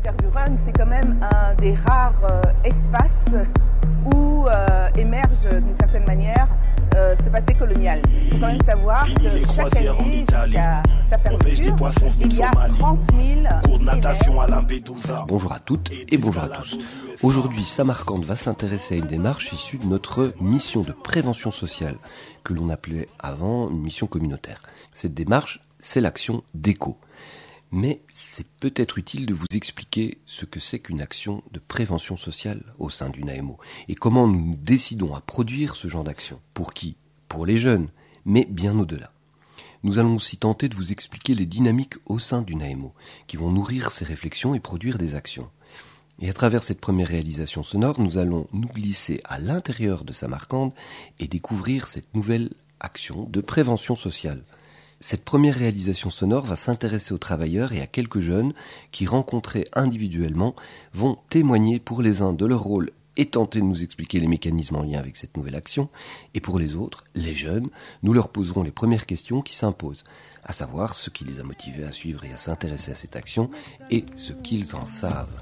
Tervuren, c'est quand même un des rares espaces où émerge d'une certaine manière ce passé colonial. Il faut quand même savoir que chaque année, jusqu'à sa fermeture, il y a 30 000 cours de natation à Lampedusa. Bonjour à toutes et bonjour à tous. Aujourd'hui, Samarcande va s'intéresser à une démarche issue de notre mission de prévention sociale, que l'on appelait avant une mission communautaire. Cette démarche, c'est l'action d'éco. Mais c'est peut-être utile de vous expliquer ce que c'est qu'une action de prévention sociale au sein d'une AMO et comment nous nous décidons à produire ce genre d'action. Pour qui ? Pour les jeunes, mais bien au-delà. Nous allons aussi tenter de vous expliquer les dynamiques au sein d'une AMO qui vont nourrir ces réflexions et produire des actions. Et à travers cette première réalisation sonore, nous allons nous glisser à l'intérieur de Samarcande et découvrir cette nouvelle action de prévention sociale. Cette première réalisation sonore va s'intéresser aux travailleurs et à quelques jeunes qui, rencontrés individuellement, vont témoigner pour les uns de leur rôle et tenter de nous expliquer les mécanismes en lien avec cette nouvelle action. Et pour les autres, les jeunes, nous leur poserons les premières questions qui s'imposent, à savoir ce qui les a motivés à suivre et à s'intéresser à cette action et ce qu'ils en savent.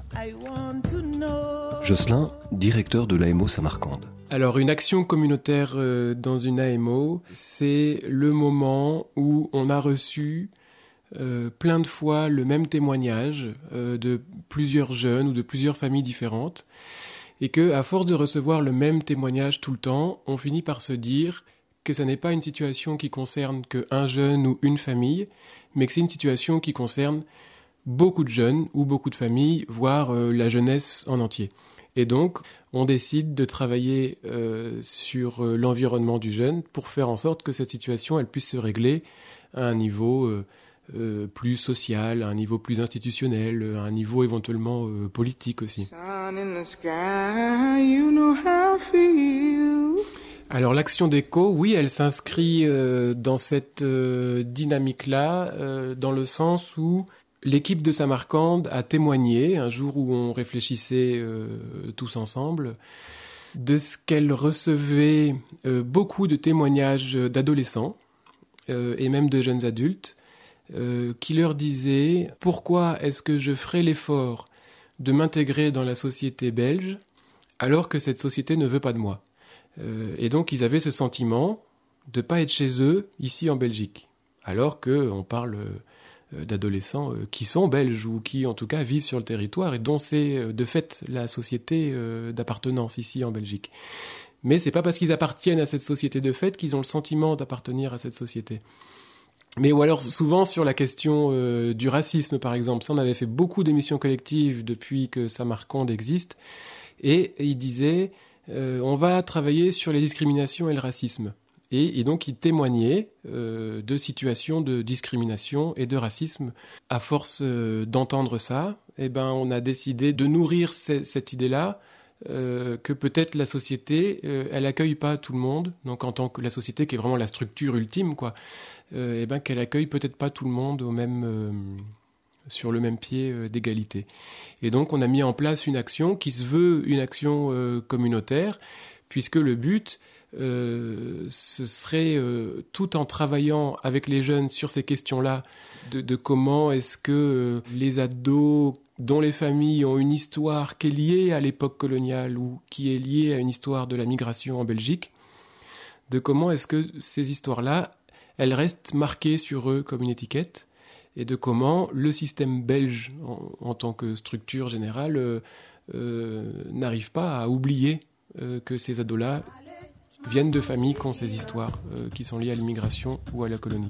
Jocelyn, directeur de l'AMO Samarcande. Alors, une action communautaire dans une AMO, c'est le moment où on a reçu plein de fois le même témoignage de plusieurs jeunes ou de plusieurs familles différentes, et que, à force de recevoir le même témoignage tout le temps, on finit par se dire que ça n'est pas une situation qui concerne qu'un jeune ou une famille, mais que c'est une situation qui concerne beaucoup de jeunes ou beaucoup de familles, voire la jeunesse en entier. Et donc, on décide de travailler sur l'environnement du jeune pour faire en sorte que cette situation elle puisse se régler à un niveau plus social, à un niveau plus institutionnel, à un niveau éventuellement politique aussi. Alors l'action d'éco, oui, elle s'inscrit dans cette dynamique-là, dans le sens où l'équipe de Samarcande a témoigné, un jour où on réfléchissait tous ensemble, de ce qu'elle recevait beaucoup de témoignages d'adolescents et même de jeunes adultes qui leur disaient « Pourquoi est-ce que je ferais l'effort de m'intégrer dans la société belge alors que cette société ne veut pas de moi ?» Et donc ils avaient ce sentiment de ne pas être chez eux ici en Belgique, alors qu'on parle d'adolescents qui sont belges ou qui en tout cas vivent sur le territoire et dont c'est de fait la société d'appartenance ici en Belgique. Mais c'est pas parce qu'ils appartiennent à cette société de fait qu'ils ont le sentiment d'appartenir à cette société. Mais ou alors souvent sur la question du racisme par exemple, ça on avait fait beaucoup d'émissions collectives depuis que Samarcande existe et ils disaient on va travailler sur les discriminations et le racisme. Et donc, il témoignait de situations de discrimination et de racisme. À force d'entendre ça, on a décidé de nourrir cette idée-là, que peut-être la société, elle accueille pas tout le monde. Donc, en tant que la société qui est vraiment la structure ultime, quoi, qu'elle accueille peut-être pas tout le monde sur le même pied d'égalité. Et donc, on a mis en place une action qui se veut une action communautaire, puisque le but ce serait, tout en travaillant avec les jeunes sur ces questions-là, de comment est-ce que les ados dont les familles ont une histoire qui est liée à l'époque coloniale ou qui est liée à une histoire de la migration en Belgique, de comment est-ce que ces histoires-là, elles restent marquées sur eux comme une étiquette, et de comment le système belge, en tant que structure générale, n'arrive pas à oublier que ces ados-là viennent de familles qui ont ces histoires qui sont liées à l'immigration ou à la colonie.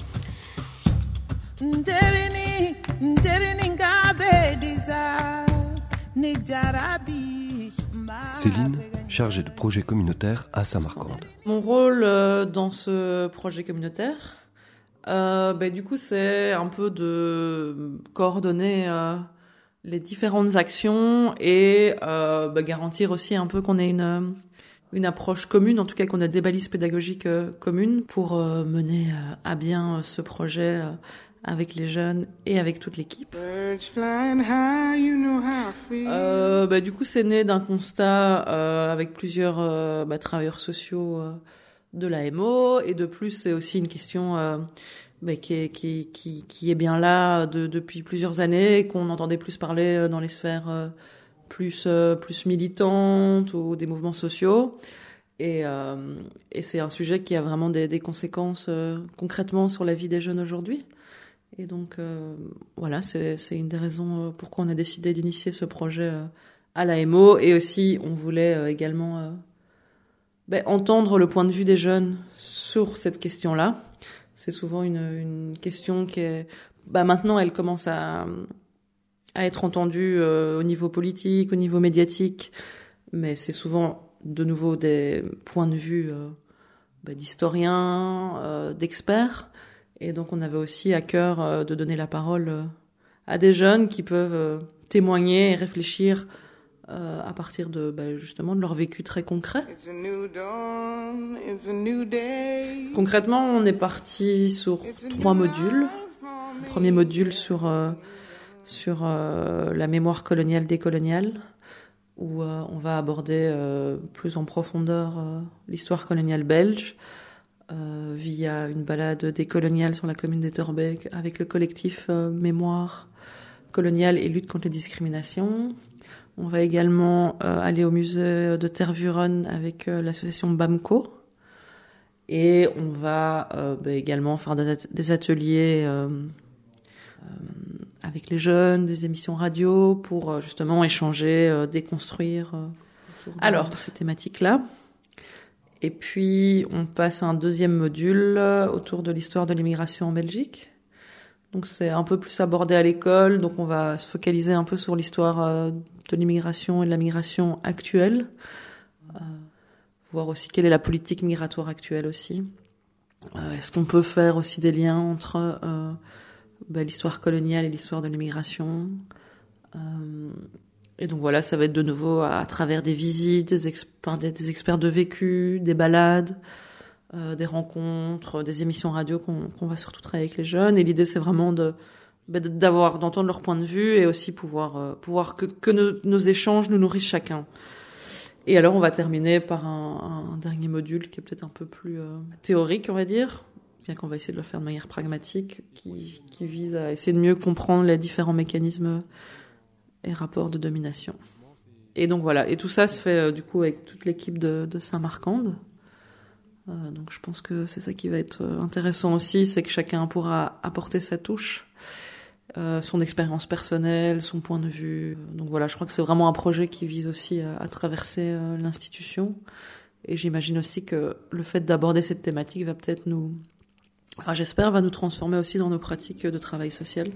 Céline, chargée de projet communautaire à Samarcande. Mon rôle dans ce projet communautaire, du coup, c'est un peu de coordonner les différentes actions et garantir aussi un peu qu'on ait une approche commune, en tout cas qu'on a des balises pédagogiques communes pour mener à bien ce projet avec les jeunes et avec toute l'équipe. Du coup, c'est né d'un constat avec plusieurs travailleurs sociaux de l'AMO, et de plus, c'est aussi une question qui est bien là depuis plusieurs années, qu'on entendait plus parler dans les sphères plus militantes ou des mouvements sociaux. Et c'est un sujet qui a vraiment des conséquences concrètement sur la vie des jeunes aujourd'hui. Et donc, voilà, c'est une des raisons pourquoi on a décidé d'initier ce projet à l'AMO. Et aussi, on voulait également entendre le point de vue des jeunes sur cette question-là. C'est souvent une question qui est... maintenant, elle commence à être entendue au niveau politique, au niveau médiatique. Mais c'est souvent, de nouveau, des points de vue d'historiens, d'experts. Et donc, on avait aussi à cœur de donner la parole à des jeunes qui peuvent témoigner et réfléchir à partir de justement de leur vécu très concret. Concrètement, on est parti sur 3 modules. Le premier module sur la mémoire coloniale décoloniale, où on va aborder plus en profondeur l'histoire coloniale belge, via une balade décoloniale sur la commune d'Etterbeek avec le collectif Mémoire coloniale et lutte contre les discriminations. On va également aller au musée de Tervuren avec l'association BAMCO. Et on va également faire des ateliers avec les jeunes, des émissions radio pour justement échanger, déconstruire autour de ces thématiques-là. Et puis, on passe à un deuxième module autour de l'histoire de l'immigration en Belgique. Donc, c'est un peu plus abordé à l'école. Donc, on va se focaliser un peu sur l'histoire de l'immigration et de la migration actuelle. Voir aussi quelle est la politique migratoire actuelle aussi. Est-ce qu'on peut faire aussi des liens entre l'histoire coloniale et l'histoire de l'immigration. Et donc voilà, ça va être de nouveau à travers des visites, des experts de vécu, des balades, des rencontres, des émissions radio qu'on va surtout travailler avec les jeunes. Et l'idée, c'est vraiment d'entendre leur point de vue et aussi pouvoir que nos échanges nous nourrissent chacun. Et alors, on va terminer par un dernier module qui est peut-être un peu plus théorique, on va dire, bien qu'on va essayer de le faire de manière pragmatique, qui vise à essayer de mieux comprendre les différents mécanismes et rapports de domination. Et donc voilà, et tout ça se fait du coup avec toute l'équipe de Saint-Marcande. Donc je pense que c'est ça qui va être intéressant aussi, c'est que chacun pourra apporter sa touche, son expérience personnelle, son point de vue. Donc voilà, je crois que c'est vraiment un projet qui vise aussi à traverser l'institution. Et j'imagine aussi que le fait d'aborder cette thématique va peut-être j'espère, va nous transformer aussi dans nos pratiques de travail social.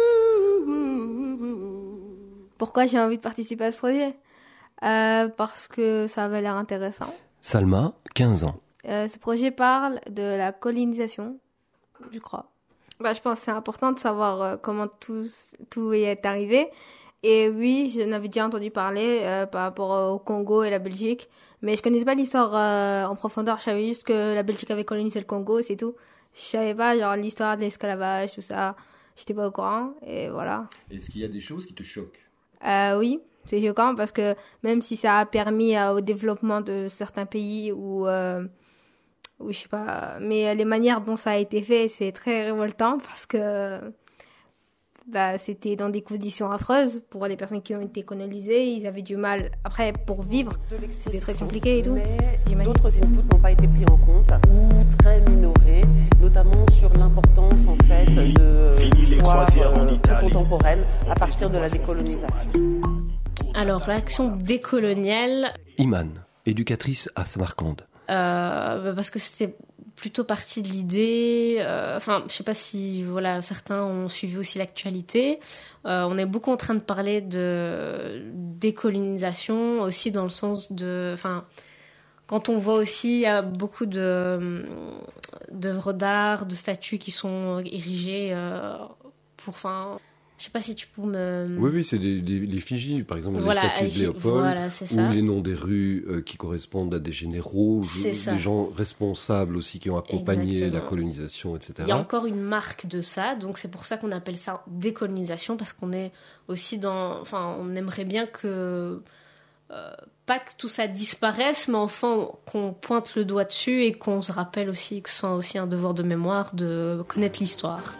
Pourquoi j'ai envie de participer à ce projet ? Parce que ça avait l'air intéressant. Salma, 15 ans. Ce projet parle de la colonisation, je crois. Je pense que c'est important de savoir comment tout est arrivé. Et oui, j'en avais déjà entendu parler par rapport au Congo et la Belgique. Mais je connaissais pas l'histoire en profondeur. Je savais juste que la Belgique avait colonisé le Congo, c'est tout. Je savais pas l'histoire de l'esclavage, tout ça. J'étais pas au courant, et voilà. Est-ce qu'il y a des choses qui te choquent ? Oui, c'est choquant parce que même si ça a permis au développement de certains pays ou je sais pas, mais les manières dont ça a été fait, c'est très révoltant parce que c'était dans des conditions affreuses pour les personnes qui ont été colonisées. Ils avaient du mal, après, pour vivre, c'était très compliqué et tout. Mais d'autres inputs n'ont pas été pris en compte ou très minorés, notamment sur l'importance en fait de l'histoire contemporaine à partir de la décolonisation. Alors, l'action décoloniale... Iman, éducatrice à Samarcande. Parce que c'était plutôt partie de l'idée. Je sais pas si certains ont suivi aussi l'actualité. On est beaucoup en train de parler de décolonisation aussi dans le sens de. Quand on voit aussi il y a beaucoup d'œuvres d'art, de statues qui sont érigées pour. Je sais pas si tu peux me... Oui, c'est les figies, par exemple, les statues de Léopold, ou les noms des rues qui correspondent à des généraux, des gens responsables aussi qui ont accompagné la colonisation, etc. Il y a encore une marque de ça, donc c'est pour ça qu'on appelle ça décolonisation, parce qu'on est aussi on aimerait bien que pas que tout ça disparaisse, mais enfin qu'on pointe le doigt dessus et qu'on se rappelle aussi que ce soit aussi un devoir de mémoire de connaître l'histoire.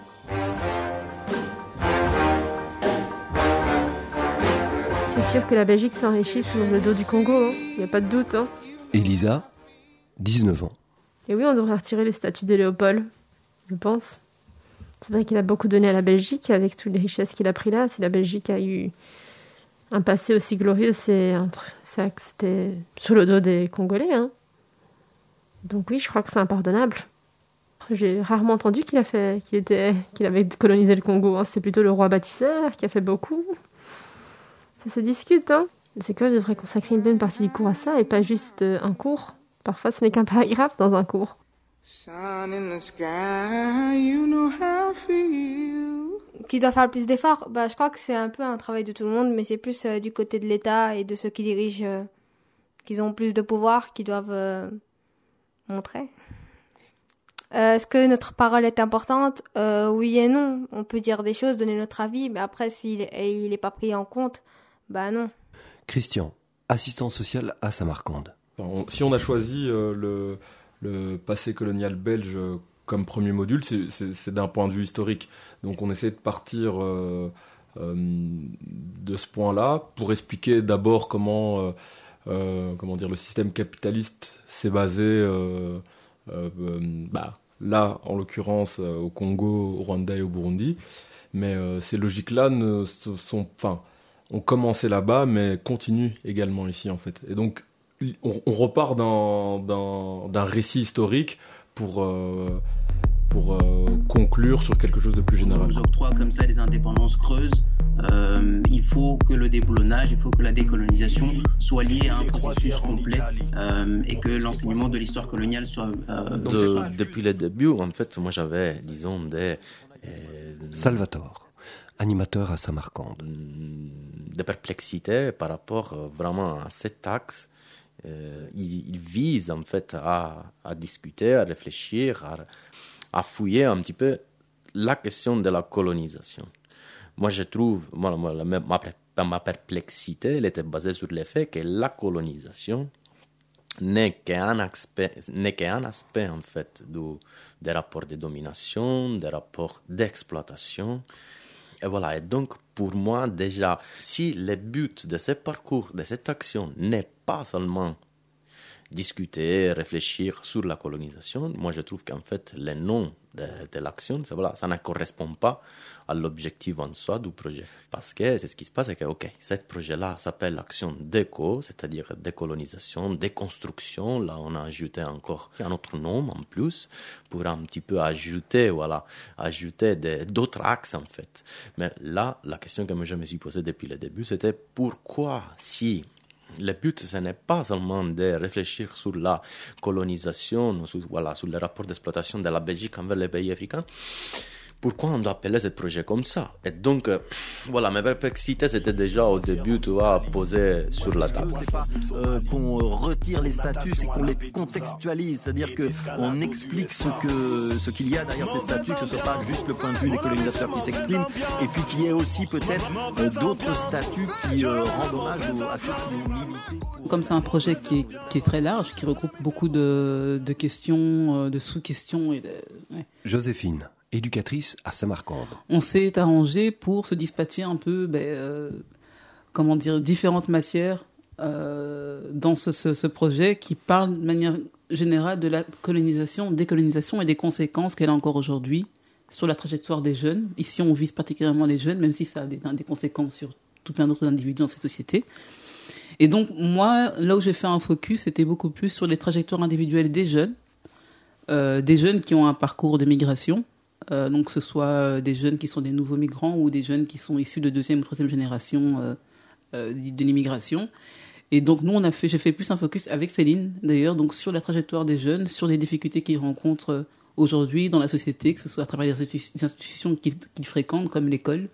C'est sûr que la Belgique s'enrichit sur le dos du Congo, il n'y a pas de doute. Elisa, 19 ans. Et oui, on devrait retirer les statuts de Léopold, je pense. C'est vrai qu'il a beaucoup donné à la Belgique avec toutes les richesses qu'il a pris là. Si la Belgique a eu un passé aussi glorieux, c'était sur le dos des Congolais. Donc oui, je crois que c'est impardonnable. J'ai rarement entendu qu'il avait colonisé le Congo. C'est plutôt le roi bâtisseur qui a fait beaucoup. Ça se discute. Les écoles devraient consacrer une bonne partie du cours à ça et pas juste un cours. Parfois, ce n'est qu'un paragraphe dans un cours. Qui doit faire plus d'efforts? Je crois que c'est un peu un travail de tout le monde, mais c'est plus du côté de l'État et de ceux qui dirigent, qui ont plus de pouvoir, qui doivent montrer. Est-ce que notre parole est importante? Oui et non. On peut dire des choses, donner notre avis, mais après, s'il n'est pas pris en compte, non. Christian, assistant social à Samarcande. Si on a choisi le passé colonial belge comme premier module, c'est d'un point de vue historique. Donc on essaie de partir de ce point-là pour expliquer d'abord comment le système capitaliste s'est basé là, en l'occurrence, au Congo, au Rwanda et au Burundi. Mais ces logiques-là ont commencé là-bas, mais continuent également ici, en fait. Et donc, on repart d'un récit historique pour conclure sur quelque chose de plus général. On nous octroie comme ça des indépendances creuses. Il faut que le déboulonnage, il faut que la décolonisation soit liée à un processus complet et que l'enseignement de l'histoire coloniale soit... Depuis le début, en fait, moi j'avais, disons, Salvatore, animateur à Samarcande. Des perplexités par rapport vraiment à cet axe. Il vise en fait à discuter, à réfléchir, à fouiller un petit peu la question de la colonisation. Moi, je trouve, ma perplexité, elle était basée sur le fait que la colonisation n'est qu'un aspect en fait des rapports de domination, des rapports d'exploitation. Et voilà. Et donc, pour moi, déjà, si le but de ce parcours, de cette action n'est pas seulement discuter, réfléchir sur la colonisation, moi je trouve qu'en fait le nom de l'action, ça ne correspond pas à l'objectif en soi du projet. Parce que c'est ce qui se passe, c'est que ce projet-là s'appelle l'action déco, c'est-à-dire décolonisation, déconstruction. Là, on a ajouté encore un autre nom en plus pour un petit peu ajouter d'autres axes en fait. Mais là, la question que je me suis posée depuis le début, c'était pourquoi si le but, ce n'est pas seulement de réfléchir sur la colonisation, sur le rapport d'exploitation de la Belgique envers les pays africains. Pourquoi on doit appeler ce projet comme ça? Et donc, mes perplexités, c'était déjà au début, posées sur la table. C'est pas qu'on retire les statuts, c'est qu'on les contextualise, c'est-à-dire qu'on explique ce qu'il y a derrière ces statuts, que ce ne soit pas juste le point de vue des colonisateurs qui s'expriment, et puis qu'il y ait aussi peut-être d'autres statuts qui rendent hommage à ceux qui ont milité. Comme c'est un projet qui est très large, qui regroupe beaucoup de questions, de sous-questions. Joséphine, éducatrice à Samarcande. On s'est arrangé pour se dispatcher un peu, différentes matières dans ce projet qui parle de manière générale de la colonisation, décolonisation et des conséquences qu'elle a encore aujourd'hui sur la trajectoire des jeunes. Ici, on vise particulièrement les jeunes, même si ça a des conséquences sur tout plein d'autres individus dans cette société. Et donc, moi, là où j'ai fait un focus, c'était beaucoup plus sur les trajectoires individuelles des jeunes qui ont un parcours de migration. Donc que ce soit des jeunes qui sont des nouveaux migrants ou des jeunes qui sont issus de deuxième ou troisième génération de l'immigration. Et donc nous, j'ai fait plus un focus avec Céline d'ailleurs, donc sur la trajectoire des jeunes, sur les difficultés qu'ils rencontrent aujourd'hui dans la société, que ce soit à travers les institutions qu'ils fréquentent comme l'école.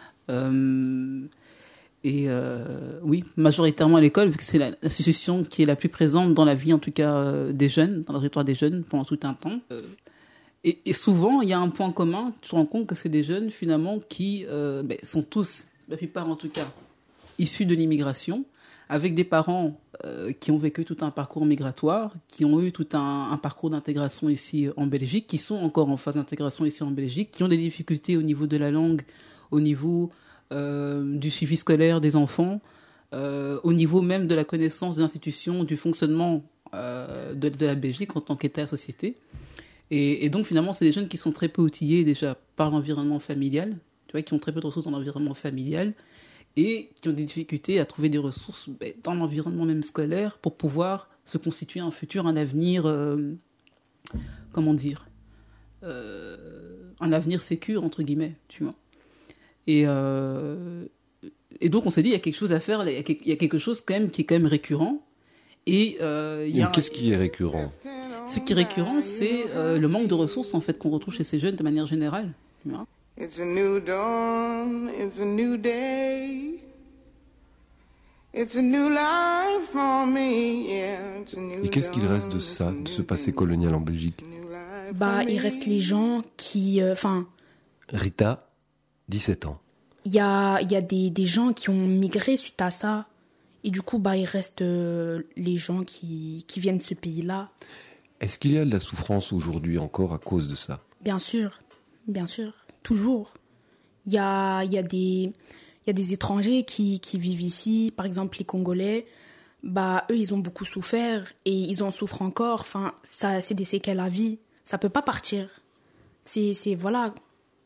Oui, majoritairement à l'école, vu que c'est l'institution qui est la plus présente dans la vie en tout cas des jeunes, dans la trajectoire des jeunes pendant tout un temps. Et souvent, il y a un point commun, tu te rends compte que c'est des jeunes, finalement, qui sont tous, la plupart en tout cas, issus de l'immigration, avec des parents qui ont vécu tout un parcours migratoire, qui ont eu tout un parcours d'intégration ici en Belgique, qui sont encore en phase d'intégration ici en Belgique, qui ont des difficultés au niveau de la langue, au niveau du suivi scolaire des enfants, au niveau même de la connaissance des institutions, du fonctionnement de la Belgique en tant qu'État-société. Et donc finalement, c'est des jeunes qui sont très peu outillés déjà par l'environnement familial, tu vois, qui ont très peu de ressources dans l'environnement familial, et qui ont des difficultés à trouver des ressources dans l'environnement même scolaire pour pouvoir se constituer un futur, un avenir, un avenir sécure, entre guillemets, tu vois. Et donc on s'est dit, il y a quelque chose à faire, il y a quelque chose quand même qui est quand même récurrent. Et qu'est-ce qui est récurrent ? Ce qui est récurrent, c'est le manque de ressources en fait qu'on retrouve chez ces jeunes de manière générale. Tu vois. It's a new dawn, it's a new day. It's a new life for me, yeah. It's a new Et qu'est-ce qu'il reste de ça, de ce passé colonial en Belgique ? Il reste les gens qui... Rita, 17 ans. Il y a des gens qui ont migré suite à ça. Et du coup, il reste les gens qui viennent de ce pays-là. Est-ce qu'il y a de la souffrance aujourd'hui encore à cause de ça ? Bien sûr, toujours. Il y a des étrangers qui vivent ici, par exemple les Congolais. Eux, ils ont beaucoup souffert et ils en souffrent encore. Enfin, ça, c'est des séquelles à vie. Ça peut pas partir. Le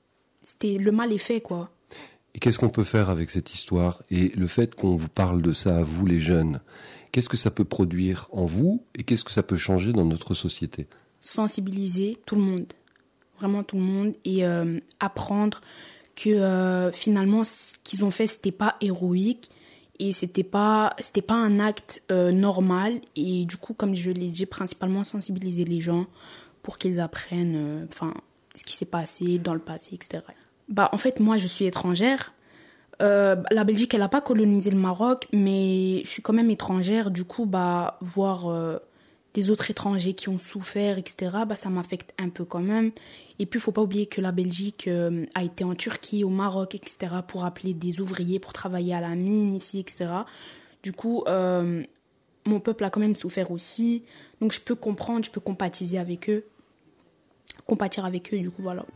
mal est fait, quoi. Et qu'est-ce qu'on peut faire avec cette histoire ? Et le fait qu'on vous parle de ça à vous, les jeunes, qu'est-ce que ça peut produire en vous et qu'est-ce que ça peut changer dans notre société ? Sensibiliser tout le monde, vraiment tout le monde, et apprendre que finalement, ce qu'ils ont fait, c'était pas héroïque et c'était pas un acte normal. Et du coup, comme je l'ai dit, principalement sensibiliser les gens pour qu'ils apprennent ce qui s'est passé dans le passé, etc. En fait, moi, je suis étrangère. La Belgique, elle n'a pas colonisé le Maroc, mais je suis quand même étrangère. Du coup, voir des autres étrangers qui ont souffert, etc., ça m'affecte un peu quand même. Et puis, il ne faut pas oublier que la Belgique a été en Turquie, au Maroc, etc., pour appeler des ouvriers pour travailler à la mine ici, etc. Du coup, mon peuple a quand même souffert aussi. Donc, je peux comprendre, je peux compatir avec eux, du coup, voilà.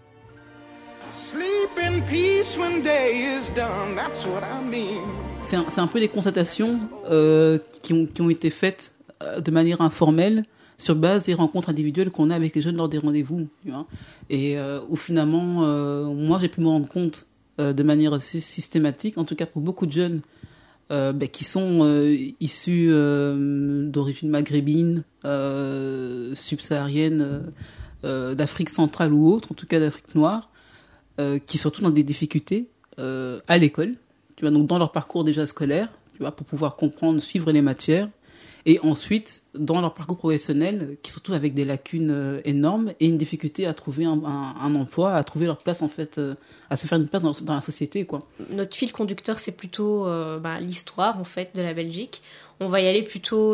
C'est un peu des constatations qui ont été faites de manière informelle sur base des rencontres individuelles qu'on a avec les jeunes lors des rendez-vous. Tu vois. Et où finalement, moi j'ai pu me rendre compte de manière assez systématique, en tout cas pour beaucoup de jeunes qui sont issus d'origine maghrébine, subsaharienne, d'Afrique centrale ou autre, en tout cas d'Afrique noire, qui se retrouvent dans des difficultés à l'école, tu vois, donc dans leur parcours déjà scolaire, tu vois, pour pouvoir comprendre, suivre les matières, et ensuite dans leur parcours professionnel, qui se retrouvent avec des lacunes énormes et une difficulté à trouver un emploi, à trouver leur place en fait, à se faire une place dans la société, quoi. Notre fil conducteur, c'est plutôt l'histoire en fait de la Belgique. On va y aller plutôt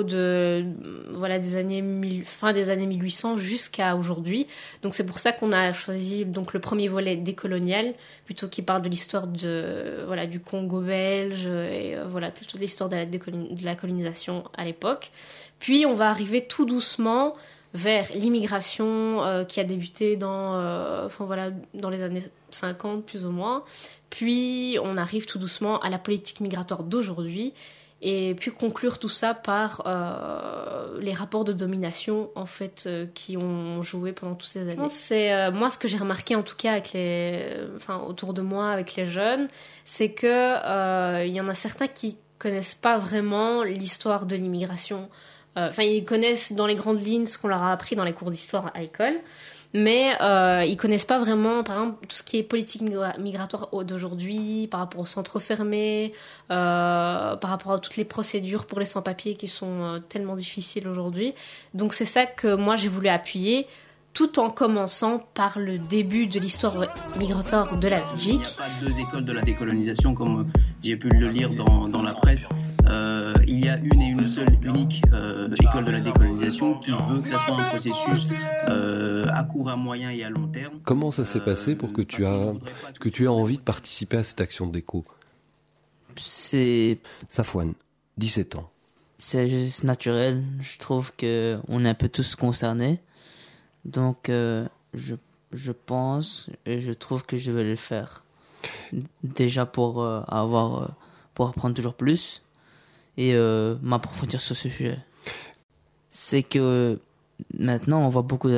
fin des années 1800 jusqu'à aujourd'hui. Donc c'est pour ça qu'on a choisi donc le premier volet décolonial, plutôt qui parle de l'histoire du Congo belge et toute l'histoire de la colonisation à l'époque. Puis on va arriver tout doucement vers l'immigration qui a débuté dans les années 50 plus ou moins. Puis on arrive tout doucement à la politique migratoire d'aujourd'hui. Et puis conclure tout ça par les rapports de domination en fait qui ont joué pendant toutes ces années. C'est moi ce que j'ai remarqué en tout cas autour de moi avec les jeunes, c'est que il y en a certains qui connaissent pas vraiment l'histoire de l'immigration. Ils connaissent dans les grandes lignes ce qu'on leur a appris dans les cours d'histoire à l'école. Mais ils connaissent pas vraiment, par exemple, tout ce qui est politique migratoire d'aujourd'hui, par rapport aux centres fermés, par rapport à toutes les procédures pour les sans-papiers qui sont tellement difficiles aujourd'hui. Donc c'est ça que moi j'ai voulu appuyer, tout en commençant par le début de l'histoire migratoire de la Belgique. Il n'y a pas deux écoles de la décolonisation comme j'ai pu le lire dans la presse. Il y a une et une seule unique école de la décolonisation qui veut que ça soit un processus à court, à moyen et à long terme. Comment ça s'est passé pour que tu aies envie de participer à cette action de déco ? C'est... Safouane, 17 ans. C'est juste naturel. Je trouve qu'on est un peu tous concernés. Donc, je pense et je trouve que je vais le faire. Déjà pour apprendre toujours plus et m'approfondir sur ce sujet. C'est que maintenant, on voit beaucoup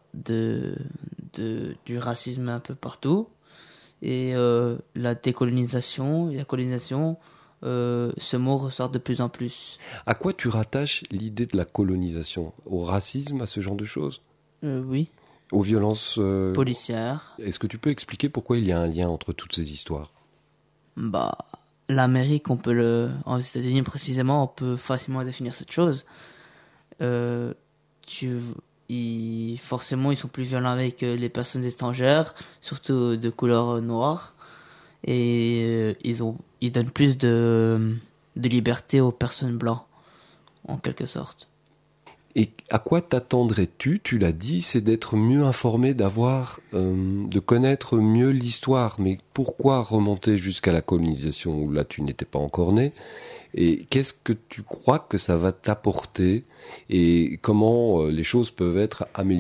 du racisme un peu partout. Et la décolonisation et la colonisation, ce mot ressort de plus en plus. À quoi tu rattaches l'idée de la colonisation ? Au racisme, à ce genre de choses ? Oui. Aux violences policières. Est-ce que tu peux expliquer pourquoi il y a un lien entre toutes ces histoires ? L'Amérique, aux États-Unis précisément, on peut facilement définir cette chose. Forcément, ils sont plus violents avec les personnes étrangères, surtout de couleur noire, et ils donnent plus de liberté aux personnes blanches, en quelque sorte. Et à quoi t'attendrais-tu ? Tu l'as dit, c'est d'être mieux informé, de connaître mieux l'histoire. Mais pourquoi remonter jusqu'à la colonisation où là tu n'étais pas encore né ? Et qu'est-ce que tu crois que ça va t'apporter et comment les choses peuvent être améliorées ?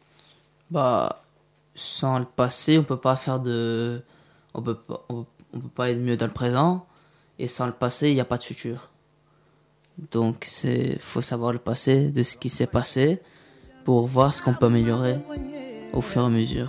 Sans le passé, on peut pas on peut pas être mieux dans le présent, et sans le passé, il n'y a pas de futur. Donc faut savoir le passé de ce qui s'est passé pour voir ce qu'on peut améliorer au fur et à mesure.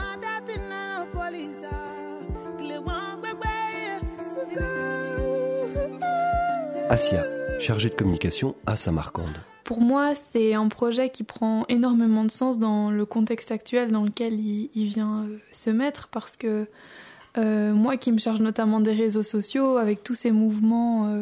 Asia, chargée de communication à Samarcande. Pour moi, c'est un projet qui prend énormément de sens dans le contexte actuel dans lequel il vient se mettre, parce que moi qui me charge notamment des réseaux sociaux, avec tous ces mouvements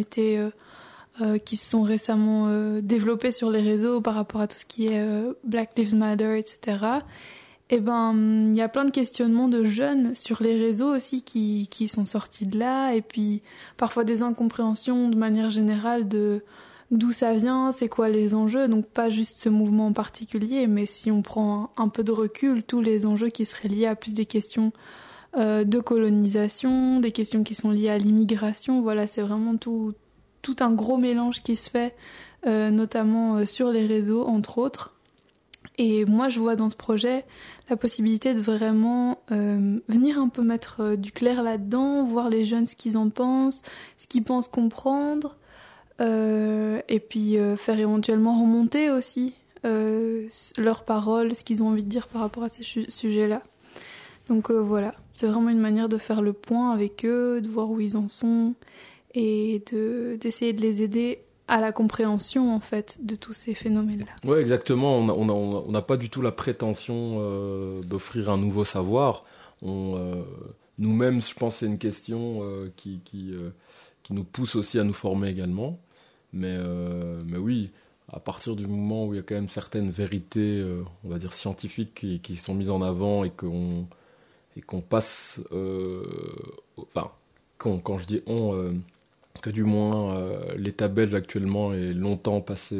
qui se sont récemment développés sur les réseaux par rapport à tout ce qui est Black Lives Matter, etc., il y a plein de questionnements de jeunes sur les réseaux aussi qui sont sortis de là, et puis parfois des incompréhensions de manière générale de d'où ça vient, c'est quoi les enjeux, donc pas juste ce mouvement en particulier, mais si on prend un peu de recul, tous les enjeux qui seraient liés à plus des questions de colonisation, des questions qui sont liées à l'immigration, voilà, c'est vraiment tout un gros mélange qui se fait, notamment sur les réseaux, entre autres. Et moi, je vois dans ce projet la possibilité de vraiment venir un peu mettre du clair là-dedans, voir les jeunes ce qu'ils en pensent, ce qu'ils pensent comprendre, et puis faire éventuellement remonter aussi leurs paroles, ce qu'ils ont envie de dire par rapport à ces sujets-là. Donc voilà, c'est vraiment une manière de faire le point avec eux, de voir où ils en sont, et d'essayer de les aider à la compréhension en fait de tous ces phénomènes-là. Ouais, exactement. On n'a pas du tout la prétention d'offrir un nouveau savoir. Nous-mêmes, je pense, que c'est une question qui nous pousse aussi à nous former également. Mais oui, à partir du moment où il y a quand même certaines vérités, on va dire scientifiques, qui sont mises en avant et qu'on passe, quand je dis on, que du moins l'État belge actuellement est longtemps passé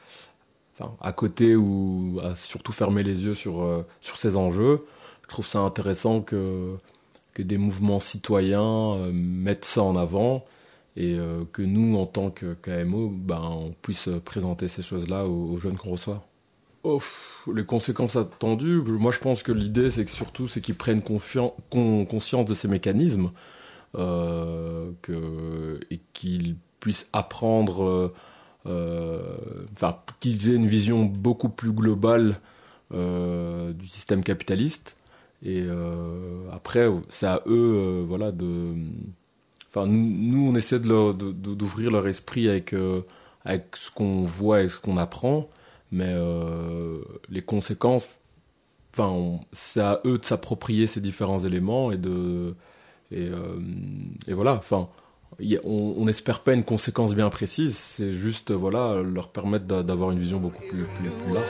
à côté ou a surtout fermé les yeux sur ces enjeux. Je trouve ça intéressant que des mouvements citoyens mettent ça en avant et que nous, en tant que KMO, on puisse présenter ces choses-là aux jeunes qu'on reçoit. Les conséquences attendues, moi je pense que l'idée c'est qu'ils prennent conscience de ces mécanismes, et qu'ils puissent apprendre, qu'ils aient une vision beaucoup plus globale du système capitaliste. Et après, c'est à eux, nous on essaie d'ouvrir leur esprit avec ce qu'on voit et ce qu'on apprend, mais les conséquences, c'est à eux de s'approprier ces différents éléments et voilà, on n'espère pas une conséquence bien précise, c'est juste leur permettre d'avoir une vision beaucoup plus large.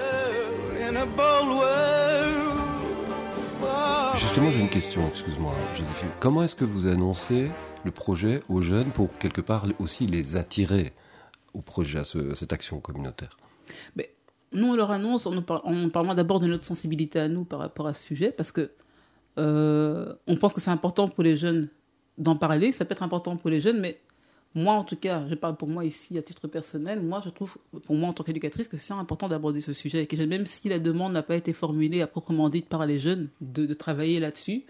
Justement, j'ai une question, excuse-moi Joséphine. Comment est-ce que vous annoncez le projet aux jeunes pour quelque part aussi les attirer au projet, à cette action communautaire ? Nous, on leur annonce en parlant d'abord de notre sensibilité à nous par rapport à ce sujet, parce que on pense que c'est important pour les jeunes d'en parler, ça peut être important pour les jeunes, mais moi, en tout cas, je parle pour moi ici à titre personnel, moi, je trouve, pour moi en tant qu'éducatrice, que c'est important d'aborder ce sujet avec les jeunes, même si la demande n'a pas été formulée à proprement dit par les jeunes, de travailler là-dessus,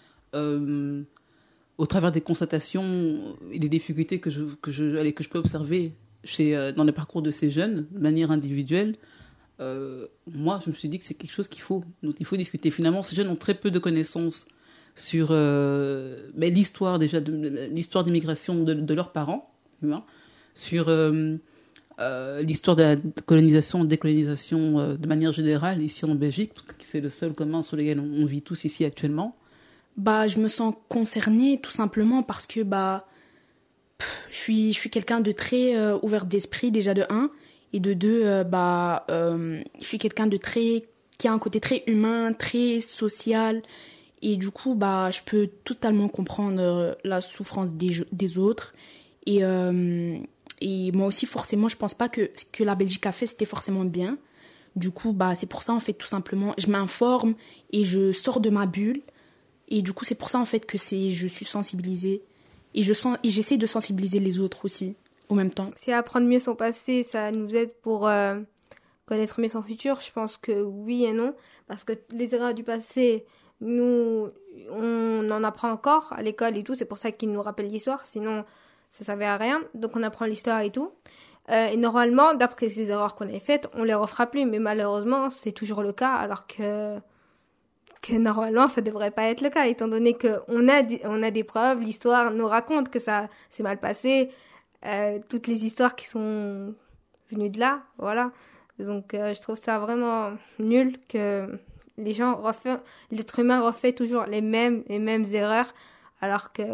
au travers des constatations et des difficultés que je peux observer dans les parcours de ces jeunes, de manière individuelle. Moi, je me suis dit que c'est quelque chose qu'il faut discuter. Finalement, ces jeunes ont très peu de connaissances sur l'histoire d'immigration de leurs parents, sur l'histoire de la colonisation, décolonisation de manière générale ici en Belgique, c'est le seul commun sur lequel on vit tous ici actuellement. Je me sens concernée tout simplement parce que je suis quelqu'un de très ouvert d'esprit déjà de 1, et de 2 je suis quelqu'un qui a un côté très humain, très social. Et du coup, je peux totalement comprendre la souffrance des autres. Et moi aussi, forcément, je pense pas que ce que la Belgique a fait, c'était forcément bien. Du coup, c'est pour ça, en fait, tout simplement, je m'informe et je sors de ma bulle. Et du coup, c'est pour ça, en fait, que je suis sensibilisée. Et j'essaie de sensibiliser les autres aussi, en même temps. Si apprendre mieux son passé, ça nous aide pour connaître mieux son futur, je pense que oui et non. Parce que les erreurs du passé... Nous, on en apprend encore à l'école et tout, c'est pour ça qu'ils nous rappellent l'histoire, sinon ça servait à rien. Donc on apprend l'histoire et tout. Et normalement, d'après ces erreurs qu'on avait faites, on les refera plus, mais malheureusement, c'est toujours le cas, alors que normalement, ça devrait pas être le cas, étant donné qu'on a des preuves, l'histoire nous raconte que ça s'est mal passé, toutes les histoires qui sont venues de là, voilà. Donc je trouve ça vraiment nul que... l'être humain refait toujours les mêmes erreurs, alors que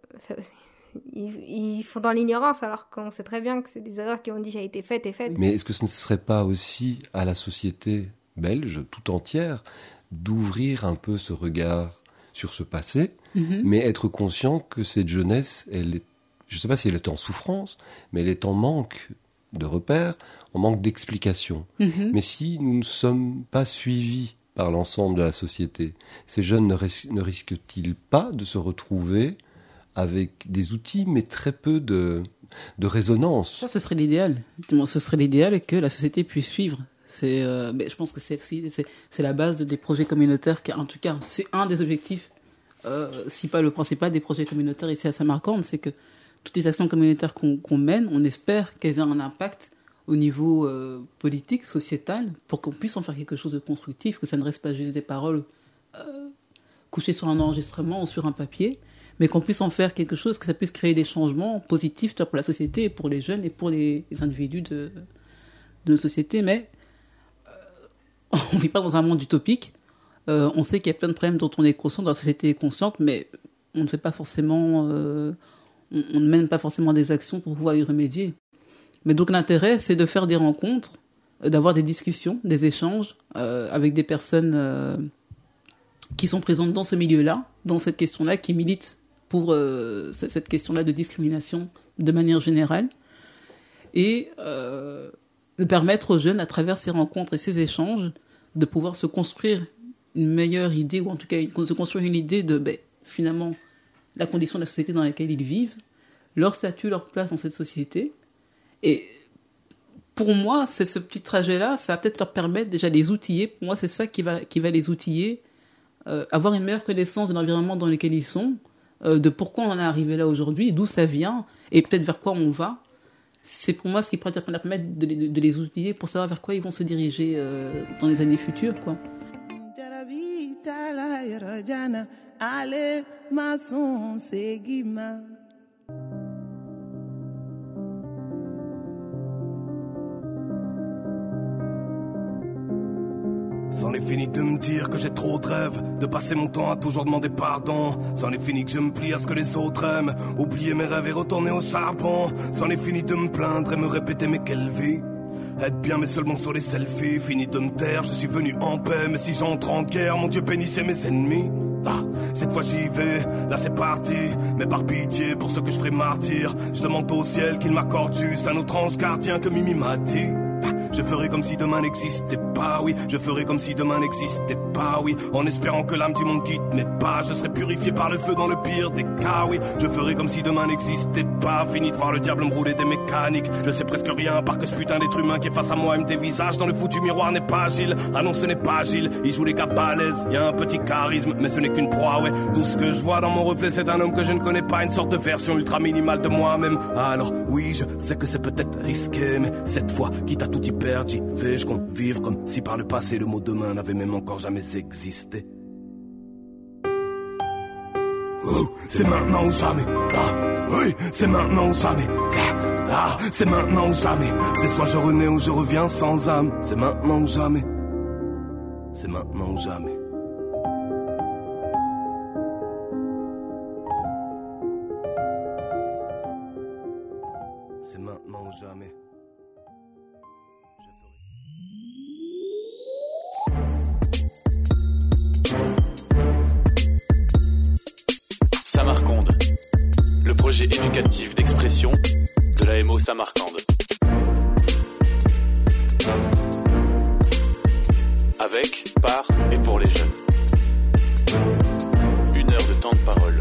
ils font dans l'ignorance, alors qu'on sait très bien que c'est des erreurs qui ont déjà été faites et faites. Mais est-ce que ce ne serait pas aussi à la société belge tout entière d'ouvrir un peu ce regard sur ce passé, mais être conscient que cette jeunesse, je ne sais pas si elle est en souffrance, mais elle est en manque de repères, en manque d'explications. Mais si nous ne sommes pas suivis par l'ensemble de la société, ces jeunes ne risquent-ils pas de se retrouver avec des outils, mais très peu de résonance? Ça, ce serait l'idéal. Ce serait l'idéal que la société puisse suivre. Mais je pense que c'est la base des projets communautaires, en tout cas, c'est un des objectifs, si pas le principal des projets communautaires ici à Samarcande, c'est que toutes les actions communautaires qu'on mène, on espère qu'elles aient un impact au niveau politique, sociétal, pour qu'on puisse en faire quelque chose de constructif, que ça ne reste pas juste des paroles couchées sur un enregistrement ou sur un papier, mais qu'on puisse en faire quelque chose, que ça puisse créer des changements positifs pour la société, pour les jeunes et pour les individus de nos sociétés. Mais on ne vit pas dans un monde utopique. On sait qu'il y a plein de problèmes dont on est conscient, dont la société est consciente, mais on ne fait pas forcément... on ne mène pas forcément des actions pour pouvoir y remédier. Mais donc l'intérêt, c'est de faire des rencontres, d'avoir des discussions, des échanges avec des personnes qui sont présentes dans ce milieu-là, dans cette question-là, qui militent pour cette question-là de discrimination de manière générale, et de permettre aux jeunes, à travers ces rencontres et ces échanges, de pouvoir se construire une meilleure idée, ou en tout cas se construire une idée de, finalement, la condition de la société dans laquelle ils vivent, leur statut, leur place dans cette société. Et pour moi, c'est ce petit trajet-là, ça va peut-être leur permettre déjà de les outiller. Pour moi, c'est ça qui va les outiller, avoir une meilleure connaissance de l'environnement dans lequel ils sont, de pourquoi on en est arrivé là aujourd'hui, d'où ça vient, et peut-être vers quoi on va. C'est pour moi ce qui pourrait leur permettre de les outiller pour savoir vers quoi ils vont se diriger dans les années futures, quoi. C'en est fini de me dire que j'ai trop de rêves, de passer mon temps à toujours demander pardon. C'en est fini que je me plie à ce que les autres aiment, oublier mes rêves et retourner au charbon. C'en est fini de me plaindre et me répéter mais quelle vie. Être bien mais seulement sur les selfies. Fini de me taire, je suis venu en paix, mais si j'entre en guerre, mon Dieu bénissez mes ennemis. Ah, cette fois j'y vais, là c'est parti. Mais par pitié, pour ce que je ferai martyr, je demande au ciel qu'il m'accorde juste un autre ange gardien que Mimi m'a dit. Je ferai comme si demain n'existait pas, oui. Je ferai comme si demain n'existait pas, oui. En espérant que l'âme du monde quitte mes pas. Je serai purifié par le feu dans le pire des cas, oui. Je ferai comme si demain n'existait pas. Fini de voir le diable me rouler des mécaniques. Je sais presque rien à part que ce putain d'être humain qui est face à moi et me dévisage dans le foutu miroir n'est pas agile. Ah non, ce n'est pas agile. Il joue les gars balèzes. Y a un petit charisme, mais ce n'est qu'une proie, ouais. Tout ce que je vois dans mon reflet, c'est un homme que je ne connais pas. Une sorte de version ultra minimale de moi-même. Alors, oui, je sais que c'est peut-être risqué, mais cette fois, quitte à tout y perdre, j'y vais, je compte vivre comme si par le passé, le mot demain n'avait même encore jamais existé. Oh, c'est maintenant ou jamais. Ah, oui, c'est maintenant ou jamais. Ah, c'est maintenant ou jamais. C'est soit je renais ou je reviens sans âme. C'est maintenant ou jamais. C'est maintenant ou jamais. C'est maintenant ou jamais. Samarcande, le projet éducatif d'expression de l'AMO Samarcande. Avec, par et pour les jeunes. 1 heure de temps de parole.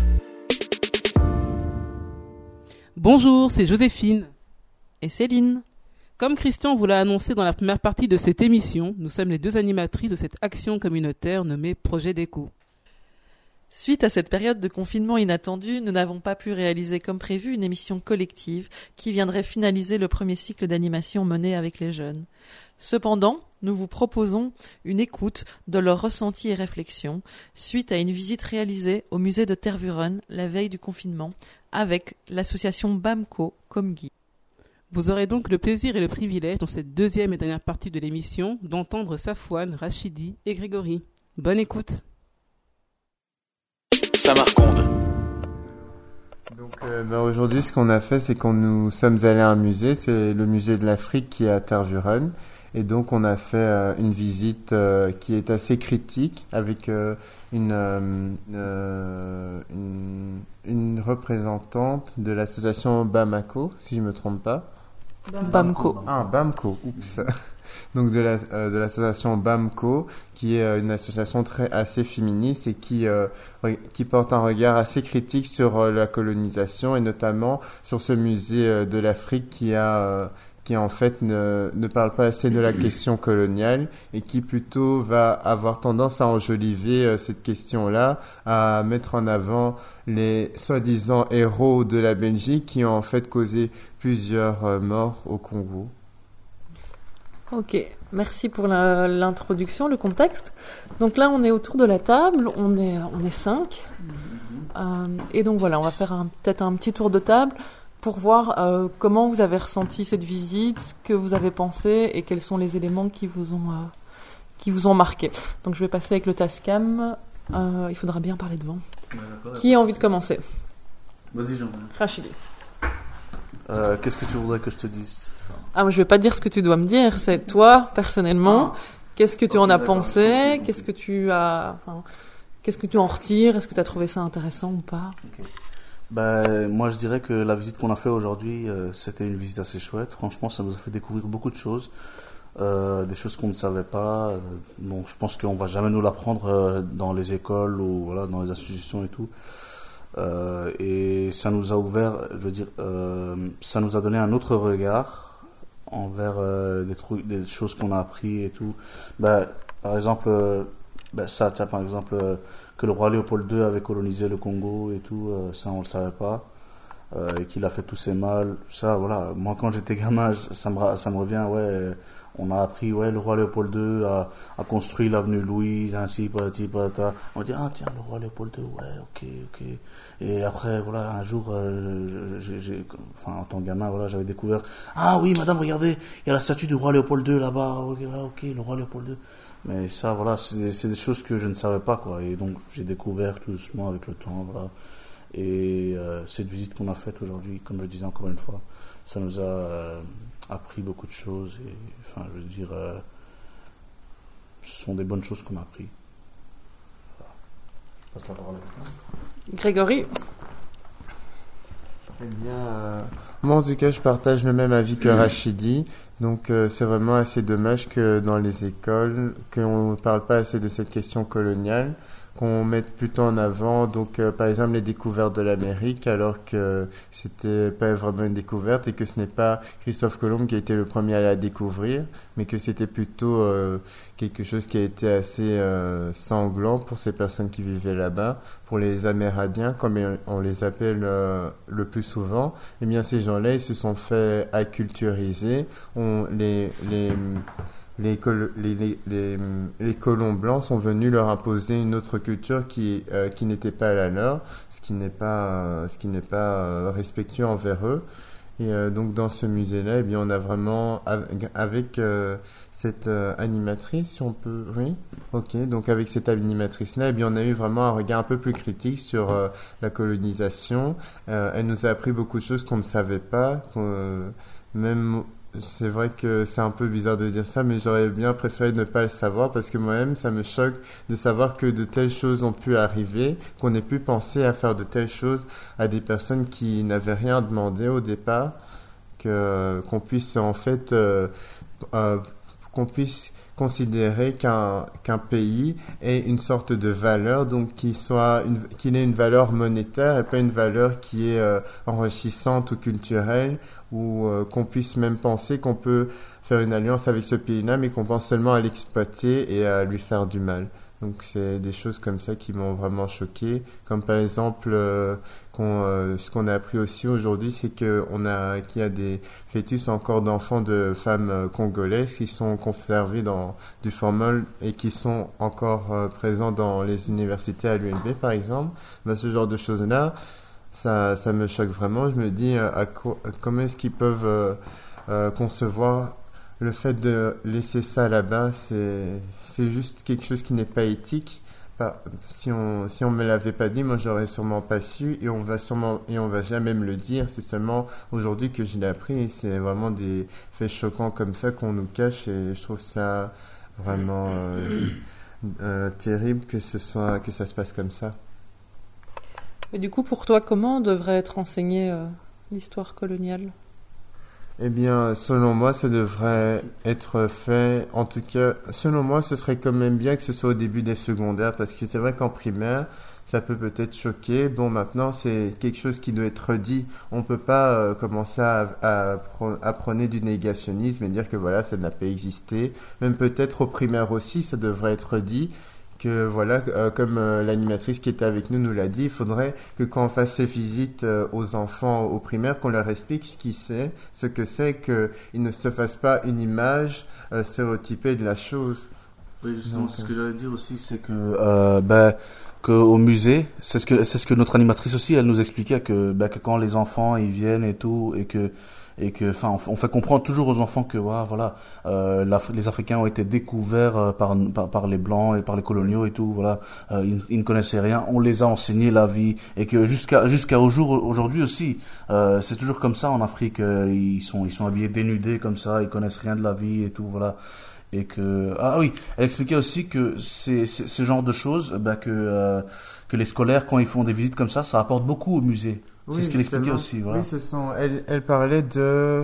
Bonjour, c'est Joséphine. Et Céline. Comme Christian vous l'a annoncé dans la première partie de cette émission, nous sommes les 2 animatrices de cette action communautaire nommée Projet d'écho. Suite à cette période de confinement inattendue, nous n'avons pas pu réaliser comme prévu une émission collective qui viendrait finaliser le premier cycle d'animation mené avec les jeunes. Cependant, nous vous proposons une écoute de leurs ressentis et réflexions suite à une visite réalisée au musée de Tervuren la veille du confinement avec l'association BAMCO comme guide. Vous aurez donc le plaisir et le privilège dans cette 2e et dernière partie de l'émission d'entendre Safouane, Rachidi et Grégory. Bonne écoute. Samarcande. Donc aujourd'hui, ce qu'on a fait, c'est qu'on nous sommes allés à un musée, c'est le musée de l'Afrique qui est à Tervuren. Et donc on a fait une visite qui est assez critique avec une représentante de l'association BAMCO, si je ne me trompe pas. BAMCO. Ah, BAMCO, oups. Donc de l'association BAMCO, qui est une association assez féministe et qui porte un regard assez critique sur la colonisation et notamment sur ce musée de l'Afrique qui en fait ne parle pas assez de la question coloniale et qui plutôt va avoir tendance à enjoliver cette question-là, à mettre en avant les soi-disant héros de la Belgique qui ont en fait causé plusieurs morts au Congo. Ok, merci pour l'introduction, le contexte. Donc là, on est autour de la table, on est 5. Et donc voilà, on va faire peut-être un petit tour de table pour voir comment vous avez ressenti cette visite, ce que vous avez pensé et quels sont les éléments qui vous ont marqué. Donc je vais passer avec le Tascam. Il faudra bien parler devant. Qui a envie de commencer? Vas-y, Jean. Rachidi. Qu'est-ce que tu voudrais que je te dise? Moi, je vais pas dire ce que tu dois me dire. C'est toi, personnellement. Qu'est-ce que tu en as pensé? Qu'est-ce que tu en retires? Est-ce que tu as trouvé ça intéressant ou pas? Moi, je dirais que la visite qu'on a fait aujourd'hui, c'était une visite assez chouette. Franchement, ça nous a fait découvrir beaucoup de choses. Des choses qu'on ne savait pas. Bon, je pense qu'on va jamais nous l'apprendre dans les écoles ou voilà, dans les institutions et tout. Et ça nous a ouvert, ça nous a donné un autre regard envers des choses qu'on a appris et tout. Par exemple, que le roi Léopold II avait colonisé le Congo et tout, ça on le savait pas. Et qu'il a fait tous ses mal. Ça, voilà. Moi, quand j'étais gamin, ça me revient, ouais. On a appris, ouais, le roi Léopold II a construit l'avenue Louise, ainsi, patati, patata. On dit, ah, tiens, le roi Léopold II, ouais, ok. Et après, voilà, un jour, en tant que gamin, voilà, j'avais découvert, ah oui, madame, regardez, il y a la statue du roi Léopold II là-bas, ok, le roi Léopold II. Mais ça, voilà, c'est des choses que je ne savais pas, quoi. Et donc, j'ai découvert tout doucement avec le temps, voilà. Et cette visite qu'on a faite aujourd'hui, comme je le disais encore une fois, ça nous a appris beaucoup de choses. Et, ce sont des bonnes choses qu'on a appris. Voilà. Je passe la parole à quelqu'un. Grégory. Eh bien, moi en tout cas, je partage le même avis que Rachidi. Donc, c'est vraiment assez dommage que dans les écoles, qu'on ne parle pas assez de cette question coloniale, qu'on mette plutôt en avant, donc par exemple les découvertes de l'Amérique, alors que c'était pas vraiment une découverte et que ce n'est pas Christophe Colomb qui a été le premier à la découvrir, mais que c'était plutôt quelque chose qui a été assez sanglant pour ces personnes qui vivaient là-bas, pour les Amérindiens, comme on les appelle le plus souvent. Eh bien, ces gens-là, ils se sont fait acculturiser. Les colons blancs sont venus leur imposer une autre culture qui n'était pas la leur, ce qui n'est pas respectueux envers eux. Et donc dans ce musée-là, eh bien on a vraiment avec cette animatrice, si on peut, oui, ok. Donc avec cette animatrice-là, eh bien on a eu vraiment un regard un peu plus critique sur la colonisation. Elle nous a appris beaucoup de choses qu'on ne savait pas, même. C'est vrai que c'est un peu bizarre de dire ça, mais j'aurais bien préféré ne pas le savoir parce que moi-même, ça me choque de savoir que de telles choses ont pu arriver, qu'on ait pu penser à faire de telles choses à des personnes qui n'avaient rien demandé au départ, qu'on puisse en fait, qu'on puisse considérer qu'un pays ait une sorte de valeur, donc qu'il ait une valeur monétaire et pas une valeur qui est enrichissante ou culturelle, ou qu'on puisse même penser qu'on peut faire une alliance avec ce pays-là, mais qu'on pense seulement à l'exploiter et à lui faire du mal. Donc c'est des choses comme ça qui m'ont vraiment choqué, comme par exemple ce qu'on a appris aussi aujourd'hui, c'est qu'il y a des fœtus encore d'enfants de femmes congolaises qui sont conservés dans du formol et qui sont encore présents dans les universités à l'UNB par exemple. Ben, ce genre de choses-là, ça me choque vraiment. Je me dis comment est-ce qu'ils peuvent concevoir le fait de laisser ça là-bas, c'est juste quelque chose qui n'est pas éthique. Si on me l'avait pas dit, moi j'aurais sûrement pas su et on va jamais me le dire. C'est seulement aujourd'hui que je l'ai appris et c'est vraiment des faits choquants comme ça qu'on nous cache et je trouve ça vraiment terrible que ça se passe comme ça. Et du coup, pour toi, comment devrait être enseignée l'histoire coloniale ? Eh bien, selon moi, ça devrait être fait, en tout cas, selon moi, ce serait quand même bien que ce soit au début des secondaires, parce que c'est vrai qu'en primaire, ça peut peut-être choquer. Bon, maintenant, c'est quelque chose qui doit être dit. On peut pas commencer à prôner du négationnisme et dire que voilà, ça n'a pas existé. Même peut-être au primaire aussi, ça devrait être dit. Que voilà, comme l'animatrice qui était avec nous l'a dit, il faudrait que quand on fasse ces visites aux enfants au primaire, qu'on leur explique ce que c'est, qu'ils ne se fassent pas une image stéréotypée de la chose. Oui, justement, ce que j'allais dire aussi, c'est que qu'au musée, c'est ce que notre animatrice aussi, elle nous expliquait que quand les enfants ils viennent et tout, et que enfin on fait comprendre toujours aux enfants que voilà les Africains ont été découverts par les blancs et par les coloniaux et tout, voilà, ils ne connaissaient rien, on les a enseigné la vie et que jusqu'à aujourd'hui aussi c'est toujours comme ça en Afrique, ils sont habillés dénudés comme ça, ils connaissent rien de la vie et tout, voilà. Et que elle expliquait aussi que c'est ce genre de choses que les scolaires quand ils font des visites comme ça apporte beaucoup au musée. C'est oui, ce qu'elle expliquait aussi, voilà. Oui, elle parlait de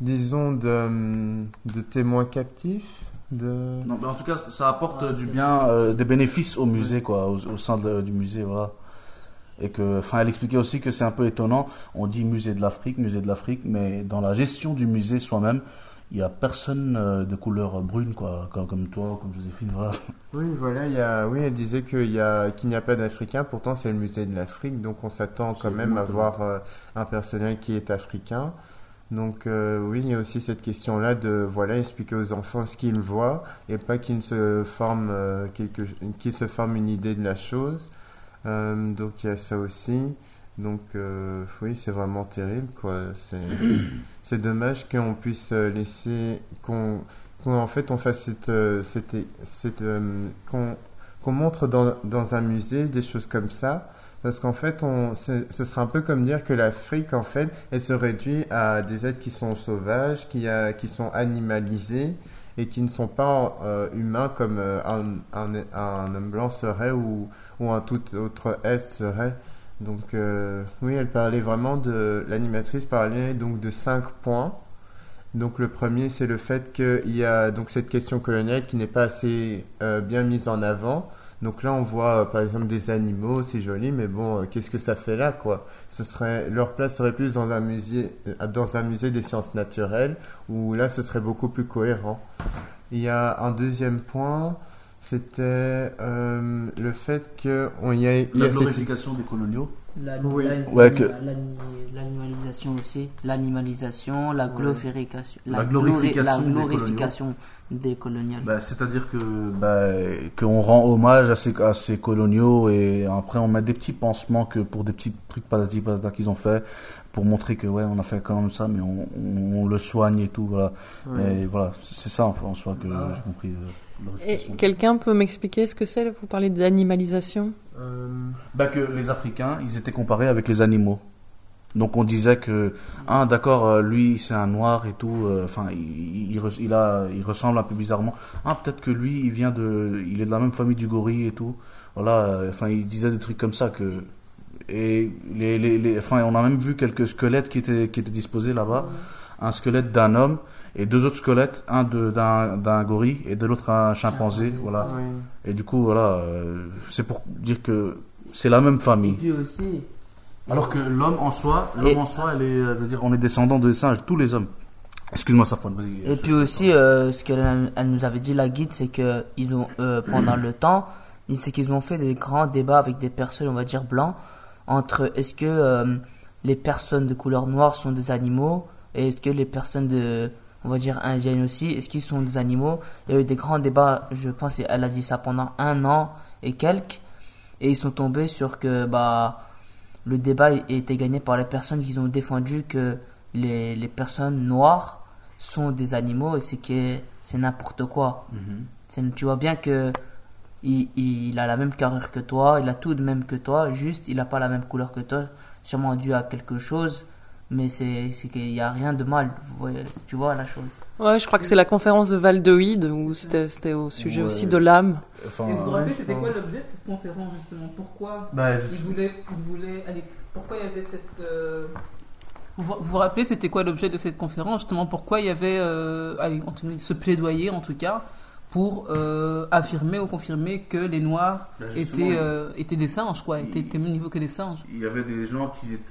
témoins captifs. Non, mais en tout cas, ça apporte du bien, des bénéfices au musée, quoi, au sein du musée, voilà. Et que, enfin, elle expliquait aussi que c'est un peu étonnant. On dit musée de l'Afrique, mais dans la gestion du musée soi-même, il y a personne de couleur brune, quoi, comme toi, comme Joséphine, voilà. Oui, voilà, elle disait qu'il n'y a pas d'Africains, pourtant c'est le musée de l'Afrique, donc on s'attend quand même à voir un personnel qui est africain. Donc oui, il y a aussi cette question-là de expliquer aux enfants ce qu'ils voient et pas qu'ils se forment une idée de la chose. Donc il y a ça aussi. Donc oui, c'est vraiment terrible, quoi. C'est dommage qu'on puisse laisser qu'on fasse qu'on montre dans un musée des choses comme ça, parce qu'en fait ce serait un peu comme dire que l'Afrique en fait elle se réduit à des êtres qui sont sauvages, qui sont animalisés et qui ne sont pas humains comme un homme blanc serait ou un tout autre être serait. Donc oui, elle parlait vraiment l'animatrice parlait donc de 5 points. Donc le premier, c'est le fait qu'il y a donc cette question coloniale qui n'est pas assez bien mise en avant. Donc là, on voit par exemple des animaux, c'est joli, mais bon, qu'est-ce que ça fait là, quoi? Leur place serait plus dans un musée des sciences naturelles, où là, ce serait beaucoup plus cohérent. Il y a un deuxième point, c'était le fait que la glorification des coloniaux. L'animalisation aussi, la glorification des coloniales. C'est-à-dire qu'on rend hommage à ces coloniaux et après on met des petits pansements que pour des petits trucs patati patata qu'ils ont fait pour montrer que on a fait quand même ça, mais on le soigne et tout, voilà. Ouais. Et voilà, c'est ça en soi que j'ai compris. Et quelqu'un peut m'expliquer ce que c'est? Vous parlez d'animalisation. Que les Africains, ils étaient comparés avec les animaux. Donc on disait que d'accord, lui c'est un noir et tout, il ressemble un peu bizarrement. Peut-être que lui il est de la même famille du gorille et tout. Voilà, il disait des trucs comme ça que on a même vu quelques squelettes qui étaient disposés là-bas, un squelette d'un homme et 2 autres squelettes, un d'un gorille et de l'autre un chimpanzé, voilà. Ouais. Et du coup voilà, c'est pour dire que c'est la même famille. Et puis aussi, alors que l'homme en soi, on est descendant de singes, tous les hommes. Excuse-moi, Safwan, vas-y. Et puis aussi, ce qu'elle nous avait dit, la guide, c'est que ils ont pendant le temps, c'est qu'ils ont fait des grands débats avec des personnes, on va dire blancs, entre est-ce que les personnes de couleur noire sont des animaux et est-ce que les personnes on va dire indiennes aussi, est-ce qu'ils sont des animaux? Il y a eu des grands débats, je pense, elle a dit ça pendant 1 an et quelques, et ils sont tombés sur que le débat était gagné par les personnes qui ont défendu que les personnes noires sont des animaux et c'est n'importe quoi. Mm-hmm. Tu vois bien que il a la même carrure que toi, il a tout de même que toi, juste il n'a pas la même couleur que toi, sûrement dû à quelque chose, mais c'est qu'il n'y a rien de mal, tu vois la chose. Ouais, je crois que c'est la conférence de Valdeoïde où c'était au sujet aussi de l'âme. Et vous vous rappelez, c'était quoi l'objet de cette conférence justement? Pourquoi il voulait pourquoi il y avait cette... Vous vous rappelez, c'était quoi l'objet de cette conférence justement? Pourquoi il y avait ce plaidoyer en tout cas pour affirmer ou confirmer que les Noirs étaient des singes, quoi, étaient au même niveau que des singes? Il y avait des gens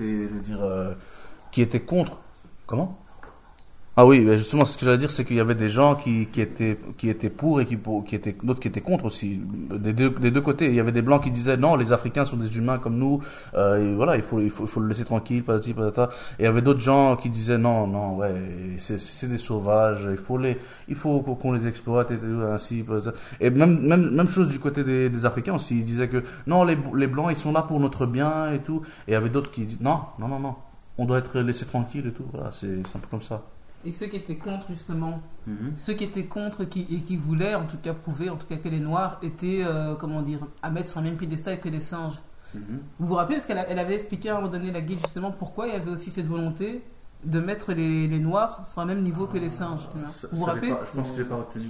qui étaient contre. Comment? Ah oui, justement, ce que j'allais dire, c'est qu'il y avait des gens qui étaient pour et d'autres qui étaient contre aussi. Des deux côtés. Il y avait des blancs qui disaient non, les Africains sont des humains comme nous, et voilà, il faut le laisser tranquille, patati patata. Et il y avait d'autres gens qui disaient non, c'est des sauvages, il faut qu'on les exploite et ainsi, patata. Et même chose du côté des Africains aussi. Ils disaient que non, les blancs, ils sont là pour notre bien et tout. Et il y avait d'autres qui disaient non, on doit être laissé tranquille et tout. Voilà, c'est un peu comme ça. Et ceux qui étaient contre, justement, ceux qui étaient contre et qui voulaient, en tout cas, prouver que les Noirs étaient, à mettre sur le même piédestal que les singes. Vous vous rappelez, parce qu'elle avait expliqué à un moment donné, la guide, justement, pourquoi il y avait aussi cette volonté de mettre les Noirs sur le même niveau que les singes. Vous vous rappelez? Je pense que j'ai pas retenu.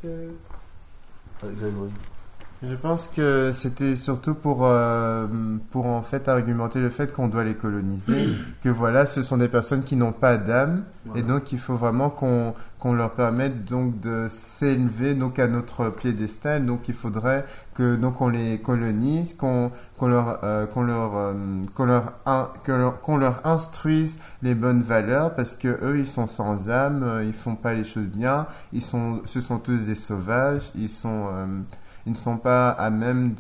Je pense que c'était surtout pour en fait argumenter le fait qu'on doit les coloniser, que voilà, ce sont des personnes qui n'ont pas d'âme, voilà. Et donc il faut vraiment qu'on leur permette donc de s'élever donc à notre piédestal. Donc il faudrait que donc on les colonise, qu'on leur instruise les bonnes valeurs, parce que eux ils sont sans âme, ils font pas les choses bien, ce sont tous des sauvages, ils ne sont pas à même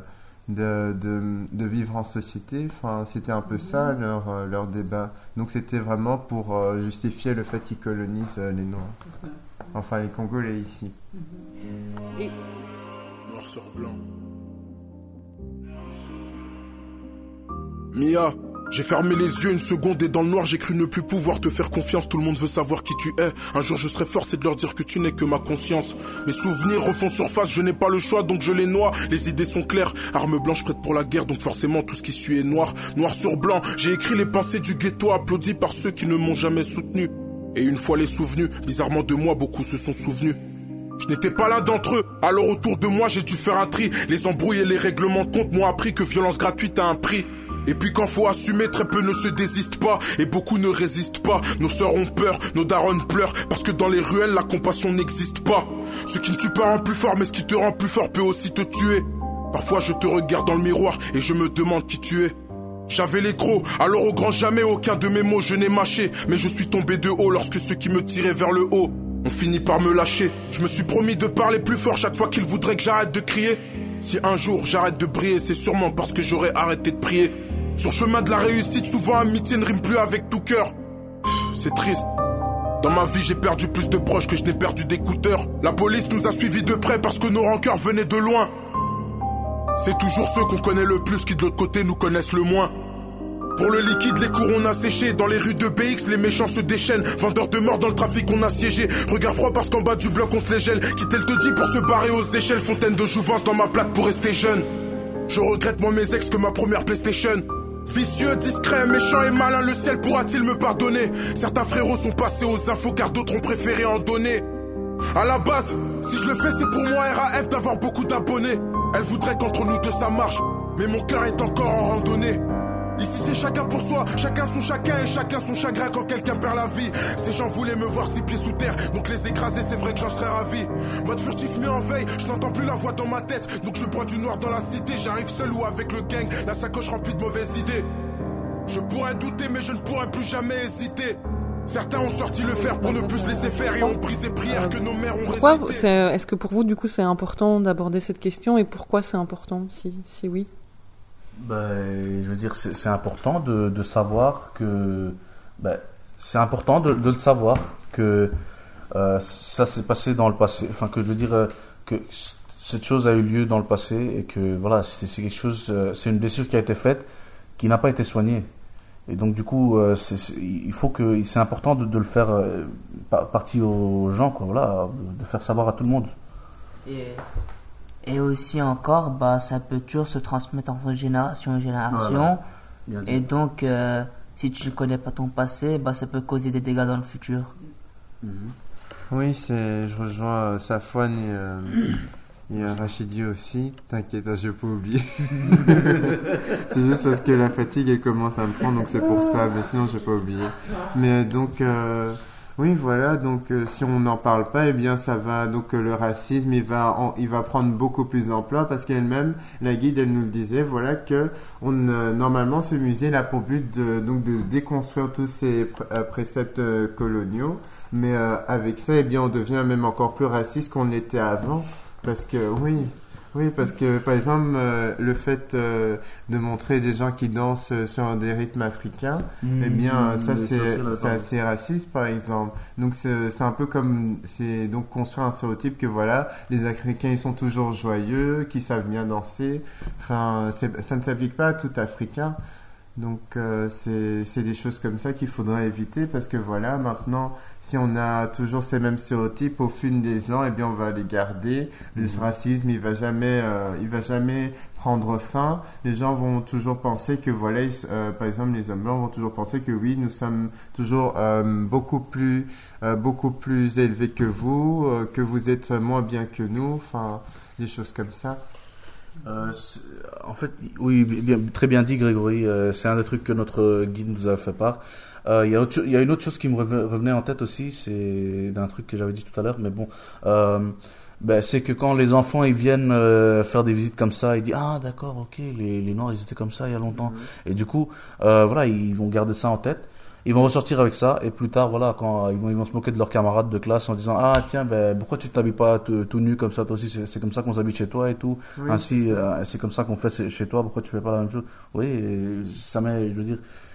de vivre en société. Enfin, c'était un peu ça leur débat. Donc c'était vraiment pour justifier le fait qu'ils colonisent les Noirs. Enfin, les Congolais ici. Et... Noir sur blanc. Mia, j'ai fermé les yeux une seconde et dans le noir j'ai cru ne plus pouvoir te faire confiance. Tout le monde veut savoir qui tu es. Un jour je serai forcé de leur dire que tu n'es que ma conscience. Mes souvenirs refont surface, je n'ai pas le choix donc je les noie. Les idées sont claires, arme blanche prête pour la guerre, donc forcément tout ce qui suit est noir. Noir sur blanc, j'ai écrit les pensées du ghetto, applaudi par ceux qui ne m'ont jamais soutenu. Et une fois les souvenus, bizarrement de moi beaucoup se sont souvenus. Je n'étais pas l'un d'entre eux, alors autour de moi j'ai dû faire un tri. Les embrouilles et les règlements de compte m'ont appris que violence gratuite a un prix. Et puis quand faut assumer, très peu ne se désistent pas. Et beaucoup ne résistent pas. Nos sœurs ont peur, nos darons pleurent. Parce que dans les ruelles, la compassion n'existe pas. Ce qui ne tue pas rend plus fort, mais ce qui te rend plus fort peut aussi te tuer. Parfois je te regarde dans le miroir et je me demande qui tu es. J'avais les gros, alors au grand jamais aucun de mes mots je n'ai mâché. Mais je suis tombé de haut lorsque ceux qui me tiraient vers le haut ont fini par me lâcher. Je me suis promis de parler plus fort chaque fois qu'ils voudraient que j'arrête de crier. Si un jour j'arrête de briller, c'est sûrement parce que j'aurais arrêté de prier. Sur chemin de la réussite, souvent amitié ne rime plus avec tout cœur. C'est triste. Dans ma vie, j'ai perdu plus de proches que je n'ai perdu d'écouteurs. La police nous a suivis de près parce que nos rancœurs venaient de loin. C'est toujours ceux qu'on connaît le plus qui de l'autre côté nous connaissent le moins. Pour le liquide, les cours on a séché. Dans les rues de BX, les méchants se déchaînent. Vendeurs de mort dans le trafic on a siégé. Regard froid parce qu'en bas du bloc on se les gèle. Quitter le taudis pour se barrer aux échelles. Fontaine de jouvence dans ma plaque pour rester jeune. Je regrette moins mes ex que ma première PlayStation. Vicieux, discret, méchant et malin, le ciel pourra-t-il me pardonner? Certains frérots sont passés aux infos car d'autres ont préféré en donner. À la base, si je le fais c'est pour moi RAF d'avoir beaucoup d'abonnés. Elle voudrait qu'entre nous deux ça marche, mais mon cœur est encore en randonnée. Ici c'est chacun pour soi, chacun son chacun et chacun son chagrin quand quelqu'un perd la vie. Ces gens voulaient me voir 6 pieds sous terre, donc les écraser c'est vrai que j'en serais ravi. Mode furtif mis en veille, je n'entends plus la voix dans ma tête. Donc je bois du noir dans la cité, j'arrive seul ou avec le gang, la sacoche remplie de mauvaises idées. Je pourrais douter mais je ne pourrais plus jamais hésiter. Certains ont sorti le fer pour ne plus se laisser faire et ont brisé prières que nos mères ont récité. Est-ce que pour vous du coup c'est important d'aborder cette question et pourquoi c'est important si oui? Je veux dire, c'est important de savoir que... c'est important de le savoir que ça s'est passé dans le passé. Enfin, que je veux dire que cette chose a eu lieu dans le passé et que voilà, c'est quelque chose... c'est une blessure qui a été faite, qui n'a pas été soignée. Et donc, du coup, il faut que... C'est important de le faire partie aux gens, quoi, voilà, de faire savoir à tout le monde. Et aussi encore, ça peut toujours se transmettre entre génération et génération. Voilà. Et donc, si tu ne connais pas ton passé, ça peut causer des dégâts dans le futur. Oui, je rejoins Safwan et Rachidi aussi. T'inquiète, je vais pas oublier. C'est juste parce que la fatigue elle commence à me prendre, donc c'est pour ça. Mais sinon, je vais pas oublier. Mais donc... oui, voilà, donc si on n'en parle pas, eh bien ça va, donc le racisme, il va prendre beaucoup plus d'ampleur parce qu'elle-même, la guide, elle nous le disait, voilà, que normalement ce musée il a pour but de déconstruire tous ces préceptes coloniaux, mais avec ça, eh bien on devient même encore plus raciste qu'on l'était avant, parce que oui, parce que par exemple, le fait de montrer des gens qui dansent sur des rythmes africains, eh bien, ça c'est assez raciste, par exemple. Donc c'est un peu comme, c'est donc construire un stéréotype que voilà, les Africains ils sont toujours joyeux, qui savent bien danser. Enfin, ça ne s'applique pas à tout Africain. Donc c'est des choses comme ça qu'il faudra éviter parce que voilà, maintenant, si on a toujours ces mêmes stéréotypes au fil des ans, eh bien on va les garder. Le racisme, il va jamais prendre fin. Les gens vont toujours penser que voilà, par exemple les hommes blancs vont toujours penser que oui, nous sommes toujours beaucoup plus élevés que vous êtes moins bien que nous. Enfin, des choses comme ça. En fait, oui, très bien dit Grégory, c'est un des trucs que notre guide nous a fait part. Il y a une autre chose qui me revenait en tête aussi, c'est d'un truc que j'avais dit tout à l'heure, mais bon, c'est que quand les enfants ils viennent faire des visites comme ça, ils disent ah d'accord, ok, les Noirs ils étaient comme ça il y a longtemps, et du coup voilà, ils vont garder ça en tête. Ils vont ressortir avec ça et plus tard voilà, quand ils vont se moquer de leurs camarades de classe en disant ah tiens pourquoi tu t'habilles pas tout nu comme ça toi aussi, c'est comme ça qu'on s'habille chez toi et tout, oui, ainsi c'est comme ça qu'on fait chez toi, pourquoi tu fais pas la même chose. Oui, ça met, je veux dire,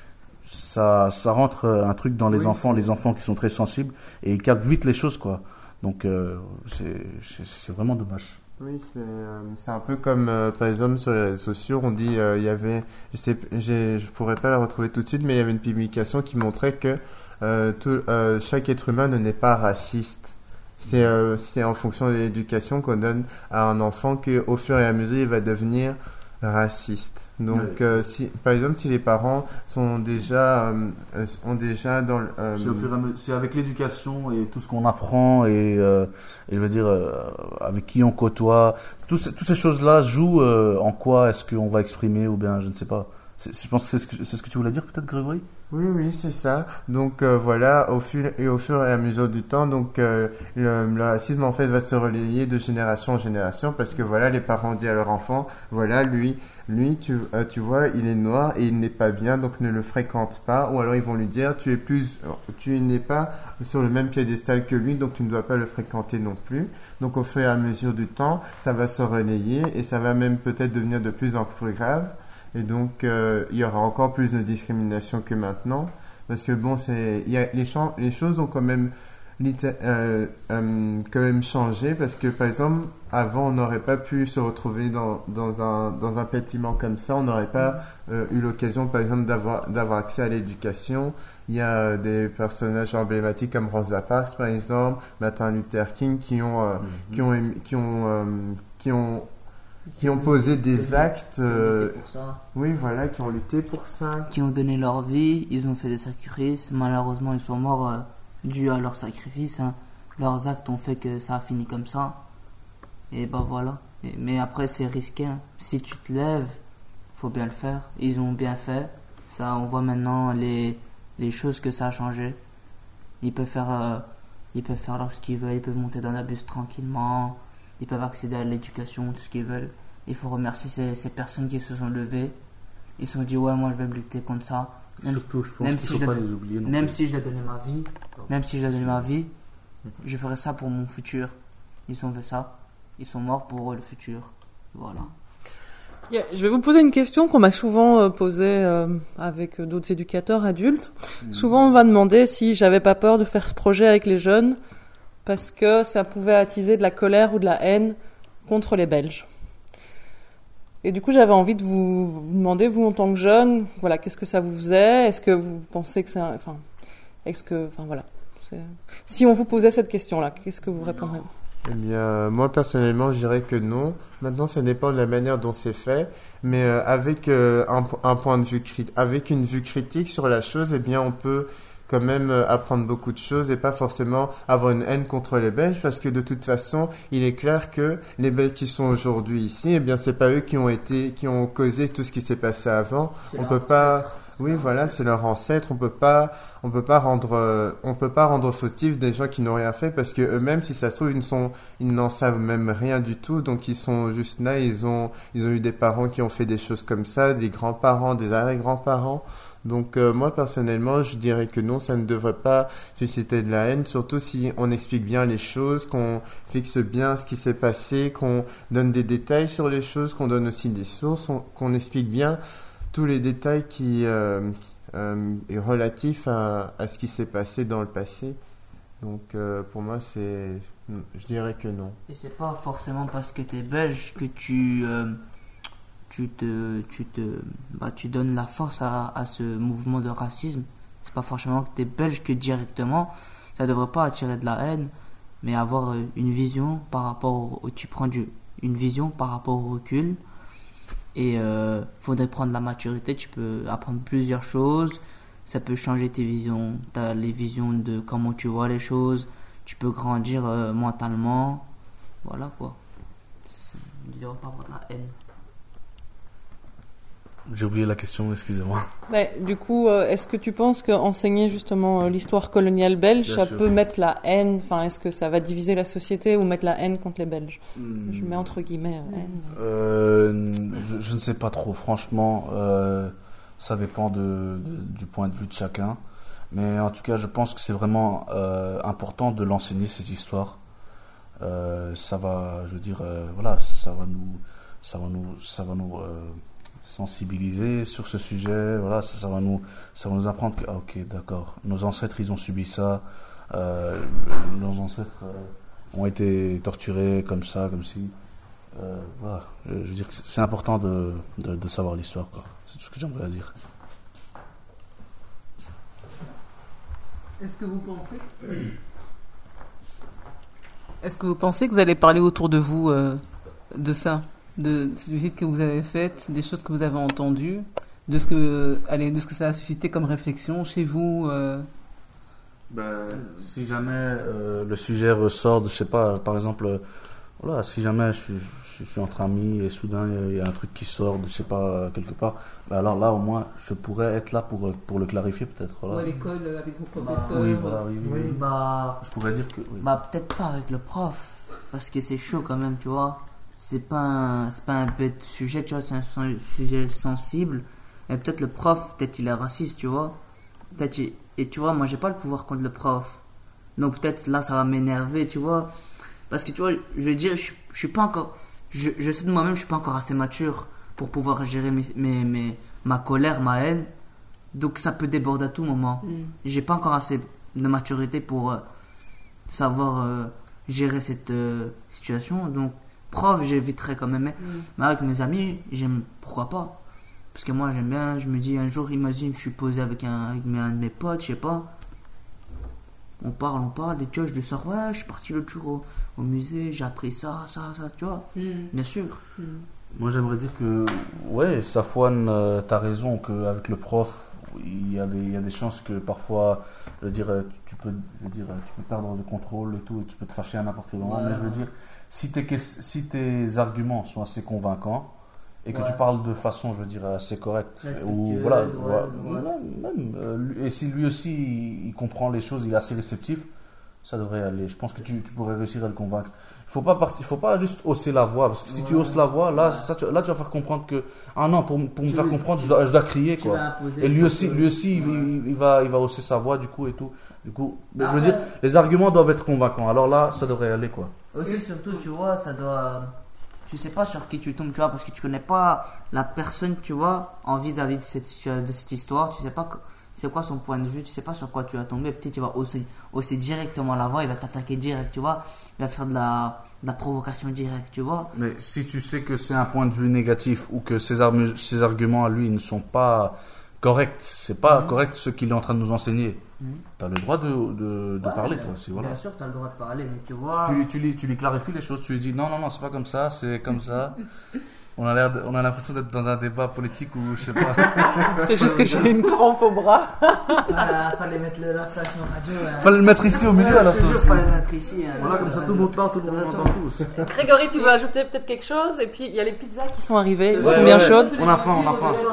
ça rentre un truc dans les enfants qui sont très sensibles et ils captent vite les choses quoi, donc c'est vraiment dommage. Oui, c'est un peu comme par exemple sur les réseaux sociaux, on dit il y avait, je pourrais pas la retrouver tout de suite, mais il y avait une publication qui montrait que chaque être humain n'est pas raciste. C'est en fonction de l'éducation qu'on donne à un enfant qu'au fur et à mesure il va devenir raciste. Donc si par exemple si les parents sont déjà dans c'est avec l'éducation et tout ce qu'on apprend et je veux dire avec qui on côtoie, toutes ces choses là jouent en quoi est-ce qu'on va exprimer ou bien je ne sais pas, Je pense que c'est ce que tu voulais dire peut-être, Grégory? Oui, c'est ça. Donc voilà, au fur et à mesure du temps, donc le racisme en fait va se relayer de génération en génération parce que voilà, les parents disent à leur enfant, voilà, lui, tu vois, il est noir et il n'est pas bien, donc ne le fréquente pas. Ou alors ils vont lui dire, tu n'es pas sur le même piédestal que lui, donc tu ne dois pas le fréquenter non plus. Donc au fur et à mesure du temps, ça va se relayer et ça va même peut-être devenir de plus en plus grave. Et donc, il y aura encore plus de discrimination que maintenant. Parce que bon, les choses ont quand même changé. Parce que, par exemple, avant, on n'aurait pas pu se retrouver dans un bâtiment comme ça. On n'aurait pas eu l'occasion, par exemple, d'avoir accès à l'éducation. Il y a des personnages emblématiques comme Rosa Parks, par exemple, Martin Luther King, qui ont posé des actes, oui, voilà, qui ont lutté pour ça, qui ont donné leur vie, ils ont fait des sacrifices. Malheureusement, ils sont morts dû à leurs sacrifices. Hein. Leurs actes ont fait que ça a fini comme ça. Et bah voilà. Mais après, c'est risqué. Hein. Si tu te lèves, faut bien le faire. Ils ont bien fait. Ça, on voit maintenant les choses que ça a changé. Ils peuvent faire ce qu'ils veulent. Ils peuvent monter dans la bus tranquillement. Ils peuvent accéder à l'éducation, tout ce qu'ils veulent. Il faut remercier ces personnes qui se sont levées. Ils se sont dit, ouais, moi je vais me lutter contre ça. Surtout, je pense qu'il ne faut pas les oublier. Même si je dois donner ma vie, je ferai ça pour mon futur. Ils ont fait ça. Ils sont morts pour le futur. Voilà. Je vais vous poser une question qu'on m'a souvent posée avec d'autres éducateurs adultes. Souvent, on va demander si j'avais pas peur de faire ce projet avec les jeunes parce que ça pouvait attiser de la colère ou de la haine contre les Belges. Et du coup, j'avais envie de vous demander, vous en tant que jeune, voilà, qu'est-ce que ça vous faisait? Est-ce que vous pensez que si on vous posait cette question-là, qu'est-ce que vous répondriez? Eh bien, moi personnellement, je dirais que non. Maintenant, ça dépend de la manière dont c'est fait, mais avec un point de vue avec une vue critique sur la chose, eh bien, on peut quand même apprendre beaucoup de choses et pas forcément avoir une haine contre les Belges, parce que de toute façon, il est clair que les Belges qui sont aujourd'hui ici, eh bien, c'est pas eux qui ont causé tout ce qui s'est passé avant. On peut pas. Oui, voilà, c'est leur ancêtre. On peut pas rendre fautifs des gens qui n'ont rien fait, parce que eux-mêmes, si ça se trouve, ils n'en savent même rien du tout. Donc ils sont juste là. Ils ont eu des parents qui ont fait des choses comme ça, des grands-parents, des arrière-grands-parents. Donc moi personnellement, je dirais que non, ça ne devrait pas susciter de la haine, surtout si on explique bien les choses, qu'on fixe bien ce qui s'est passé, qu'on donne des détails sur les choses, qu'on donne aussi des sources, qu'on explique bien tous les détails qui est relatif à ce qui s'est passé dans le passé. Donc pour moi, je dirais que non. Et c'est pas forcément parce que tu es belge que tu donnes la force à ce mouvement de racisme. C'est pas forcément que tu es belge que directement ça devrait pas attirer de la haine, mais avoir une vision par rapport une vision par rapport au recul. Et faudrait prendre la maturité. Tu peux apprendre plusieurs choses, ça peut changer tes visions. T'as les visions de comment tu vois les choses, tu peux grandir mentalement, voilà quoi. Je dirais pas avoir de la haine. J'ai oublié la question, excusez-moi. Du coup, est-ce que tu penses qu'enseigner justement l'histoire coloniale belge, ça peut mettre la haine, est-ce que ça va diviser la société ou mettre la haine contre les Belges? Je mets entre guillemets haine. Je ne sais pas trop, franchement, ça dépend du point de vue de chacun. Mais en tout cas, je pense que c'est vraiment important de l'enseigner, cette histoire. Ça va, je veux dire, voilà, ça va nous sensibiliser sur ce sujet, voilà, ça va nous apprendre que, ok, d'accord, nos ancêtres, ils ont subi ça, nos ancêtres ont été torturés comme ça, comme si, voilà, je veux dire que c'est important de savoir l'histoire, quoi. C'est tout ce que j'aimerais dire. Est-ce que vous pensez que vous allez parler autour de vous de ça, de cette visite que vous avez faite, des choses que vous avez entendues, de ce que ça a suscité comme réflexion chez vous? Si jamais le sujet ressort, je sais pas, par exemple, voilà, si jamais je suis entre amis et soudain il y a un truc qui sort de je sais pas quelque part, bah alors là au moins je pourrais être là pour le clarifier peut-être. Voilà. Ou à l'école avec vos professeurs. Oui, voilà, oui. Bah, je pourrais dire que oui. Bah peut-être pas avec le prof, parce que c'est chaud quand même, tu vois. C'est pas un bête sujet, tu vois, c'est un sujet sensible. Et peut-être le prof, peut-être il est raciste, tu vois. Peut-être et tu vois, moi j'ai pas le pouvoir contre le prof. Donc peut-être là ça va m'énerver, tu vois. Parce que tu vois, je veux dire, je suis pas encore. Je sais de moi-même, je suis pas encore assez mature pour pouvoir gérer ma colère, ma haine. Donc ça peut déborder à tout moment. J'ai pas encore assez de maturité pour savoir gérer cette situation. Donc prof, j'éviterai quand même. Mais avec mes amis, pourquoi pas. Parce que moi j'aime bien, je me dis un jour, imagine, je suis posé avec un de mes potes, je sais pas. On parle, et tu vois, je lui sors, ouais, je suis parti l'autre jour au musée, j'ai appris ça, tu vois. Bien sûr. Moi j'aimerais dire que, ouais, Safwan, t'as raison, qu'avec le prof, il y a des chances que parfois, je veux dire, tu peux perdre le contrôle et tout, et tu peux te fâcher à n'importe quel moment. Mais je veux dire, si tes arguments sont assez convaincants, et que tu parles de façon, je veux dire, assez correcte, ou voilà, et si lui aussi il comprend les choses, il est assez réceptif, ça devrait aller. Je pense que tu pourrais réussir à le convaincre. Il faut pas juste hausser la voix, parce que si tu hausses la voix, là tu vas faire comprendre que non, pour me faire comprendre, je dois crier, quoi. Et lui aussi il va hausser sa voix du coup et tout. Du coup, je veux dire, les arguments doivent être convaincants. Alors là, ça devrait aller, quoi. Aussi surtout, tu vois, ça doit. Tu sais pas sur qui tu tombes, tu vois, parce que tu connais pas la personne, tu vois, en vis-à-vis de cette histoire. Tu sais pas c'est quoi son point de vue, tu sais pas sur quoi tu vas tomber. Peut-être tu vas hausser directement la voix, il va t'attaquer direct, tu vois. Il va faire de la provocation directe, tu vois. Mais si tu sais que c'est un point de vue négatif ou que ses arguments à lui ne sont pas corrects, c'est pas correct ce qu'il est en train de nous enseigner. T'as le droit de parler, toi aussi, voilà. Bien sûr, t'as le droit de parler, mais tu vois. Tu lui clarifies les choses, tu lui dis non, c'est pas comme ça, c'est comme ça. On a l'impression d'être dans un débat politique ou je sais pas. C'est juste que j'ai une crampe au bras. Fallait mettre la station radio. Fallait le mettre ici au milieu alors toi aussi. Fallait le mettre ici. Voilà, comme ça tout le monde parle, tout le monde entend tous. Grégory, tu veux ajouter peut-être quelque chose? Et puis il y a les pizzas qui sont arrivées, elles sont bien chaudes. On a faim.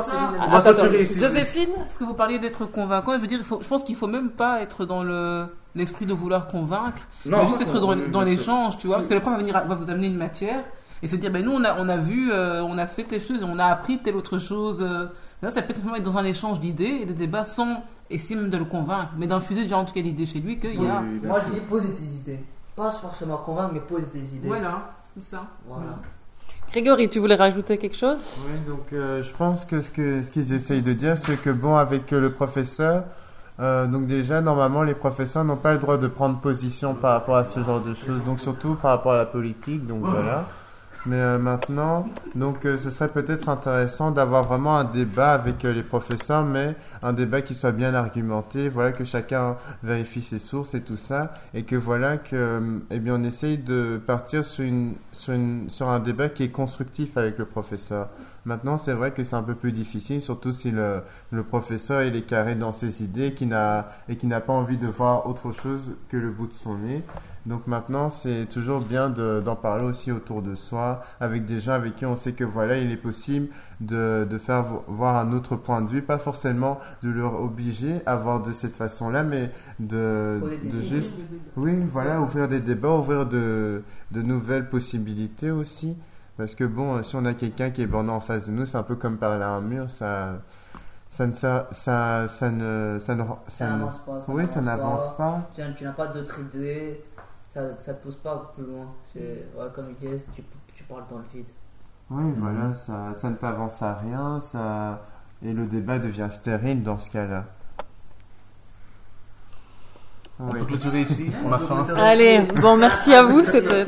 On va clôturer ici. Joséphine, est-ce que vous parliez d'être convaincant? Je veux dire, je pense qu'il faut même pas être dans l'esprit de vouloir convaincre, mais juste être dans l'échange, tu vois, parce que le prof va vous amener une matière. Et se dire, ben nous on a vu, on a fait telle chose, on a appris telle autre chose. Là, ça peut être dans un échange d'idées et de débats sans essayer même de le convaincre, mais d'infuser déjà en tout cas l'idée chez lui qu'il y a. Moi je dis poser tes idées, pas forcément convaincre, mais poser tes idées. Voilà, c'est ça. Voilà. Grégory, tu voulais rajouter quelque chose? Oui, donc je pense que ce qu'ils essayent de dire, c'est que bon, avec le professeur. Donc déjà, normalement, les professeurs n'ont pas le droit de prendre position par rapport à ce genre de choses, donc surtout par rapport à la politique, donc voilà. Mais maintenant, donc ce serait peut-être intéressant d'avoir vraiment un débat avec les professeurs, mais un débat qui soit bien argumenté, voilà, que chacun vérifie ses sources et tout ça, et que voilà que, eh bien, on essaye de partir sur un débat qui est constructif avec le professeur. Maintenant, c'est vrai que c'est un peu plus difficile, surtout si le professeur il est carré dans ses idées et qui n'a pas envie de voir autre chose que le bout de son nez. Donc maintenant, c'est toujours bien d'en parler aussi autour de soi, avec des gens avec qui on sait que voilà, il est possible de faire voir un autre point de vue, pas forcément de leur obliger à voir de cette façon-là, mais de juste, oui, voilà, ouvrir des débats, ouvrir de nouvelles possibilités aussi. Parce que bon, si on a quelqu'un qui est borné en face de nous, c'est un peu comme parler à un mur, ça n'avance pas. Tu n'as pas d'autre idée, ça te pousse pas plus loin. Comme il disait, tu parles dans le vide. Oui, voilà, ça ne t'avance à rien, et le débat devient stérile dans ce cas-là. On peut clôturer ici, on a faim. Allez, bon, merci à vous, c'était...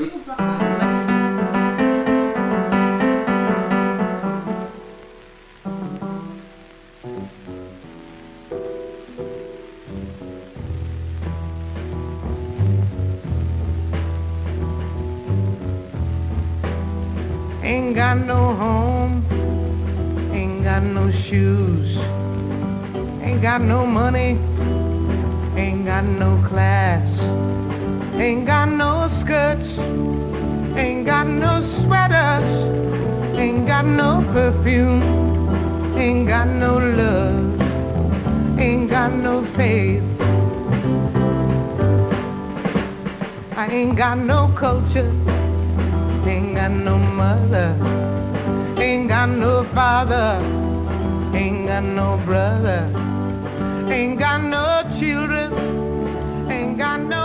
Ain't got no home, ain't got no shoes, ain't got no money, ain't got no class, ain't got no skirts, Ain't got no sweaters, ain't got no perfume, ain't got no love, ain't got no faith. I ain't got no culture, ain't got no mother, ain't got no father, ain't got no brother, ain't got no children, ain't got no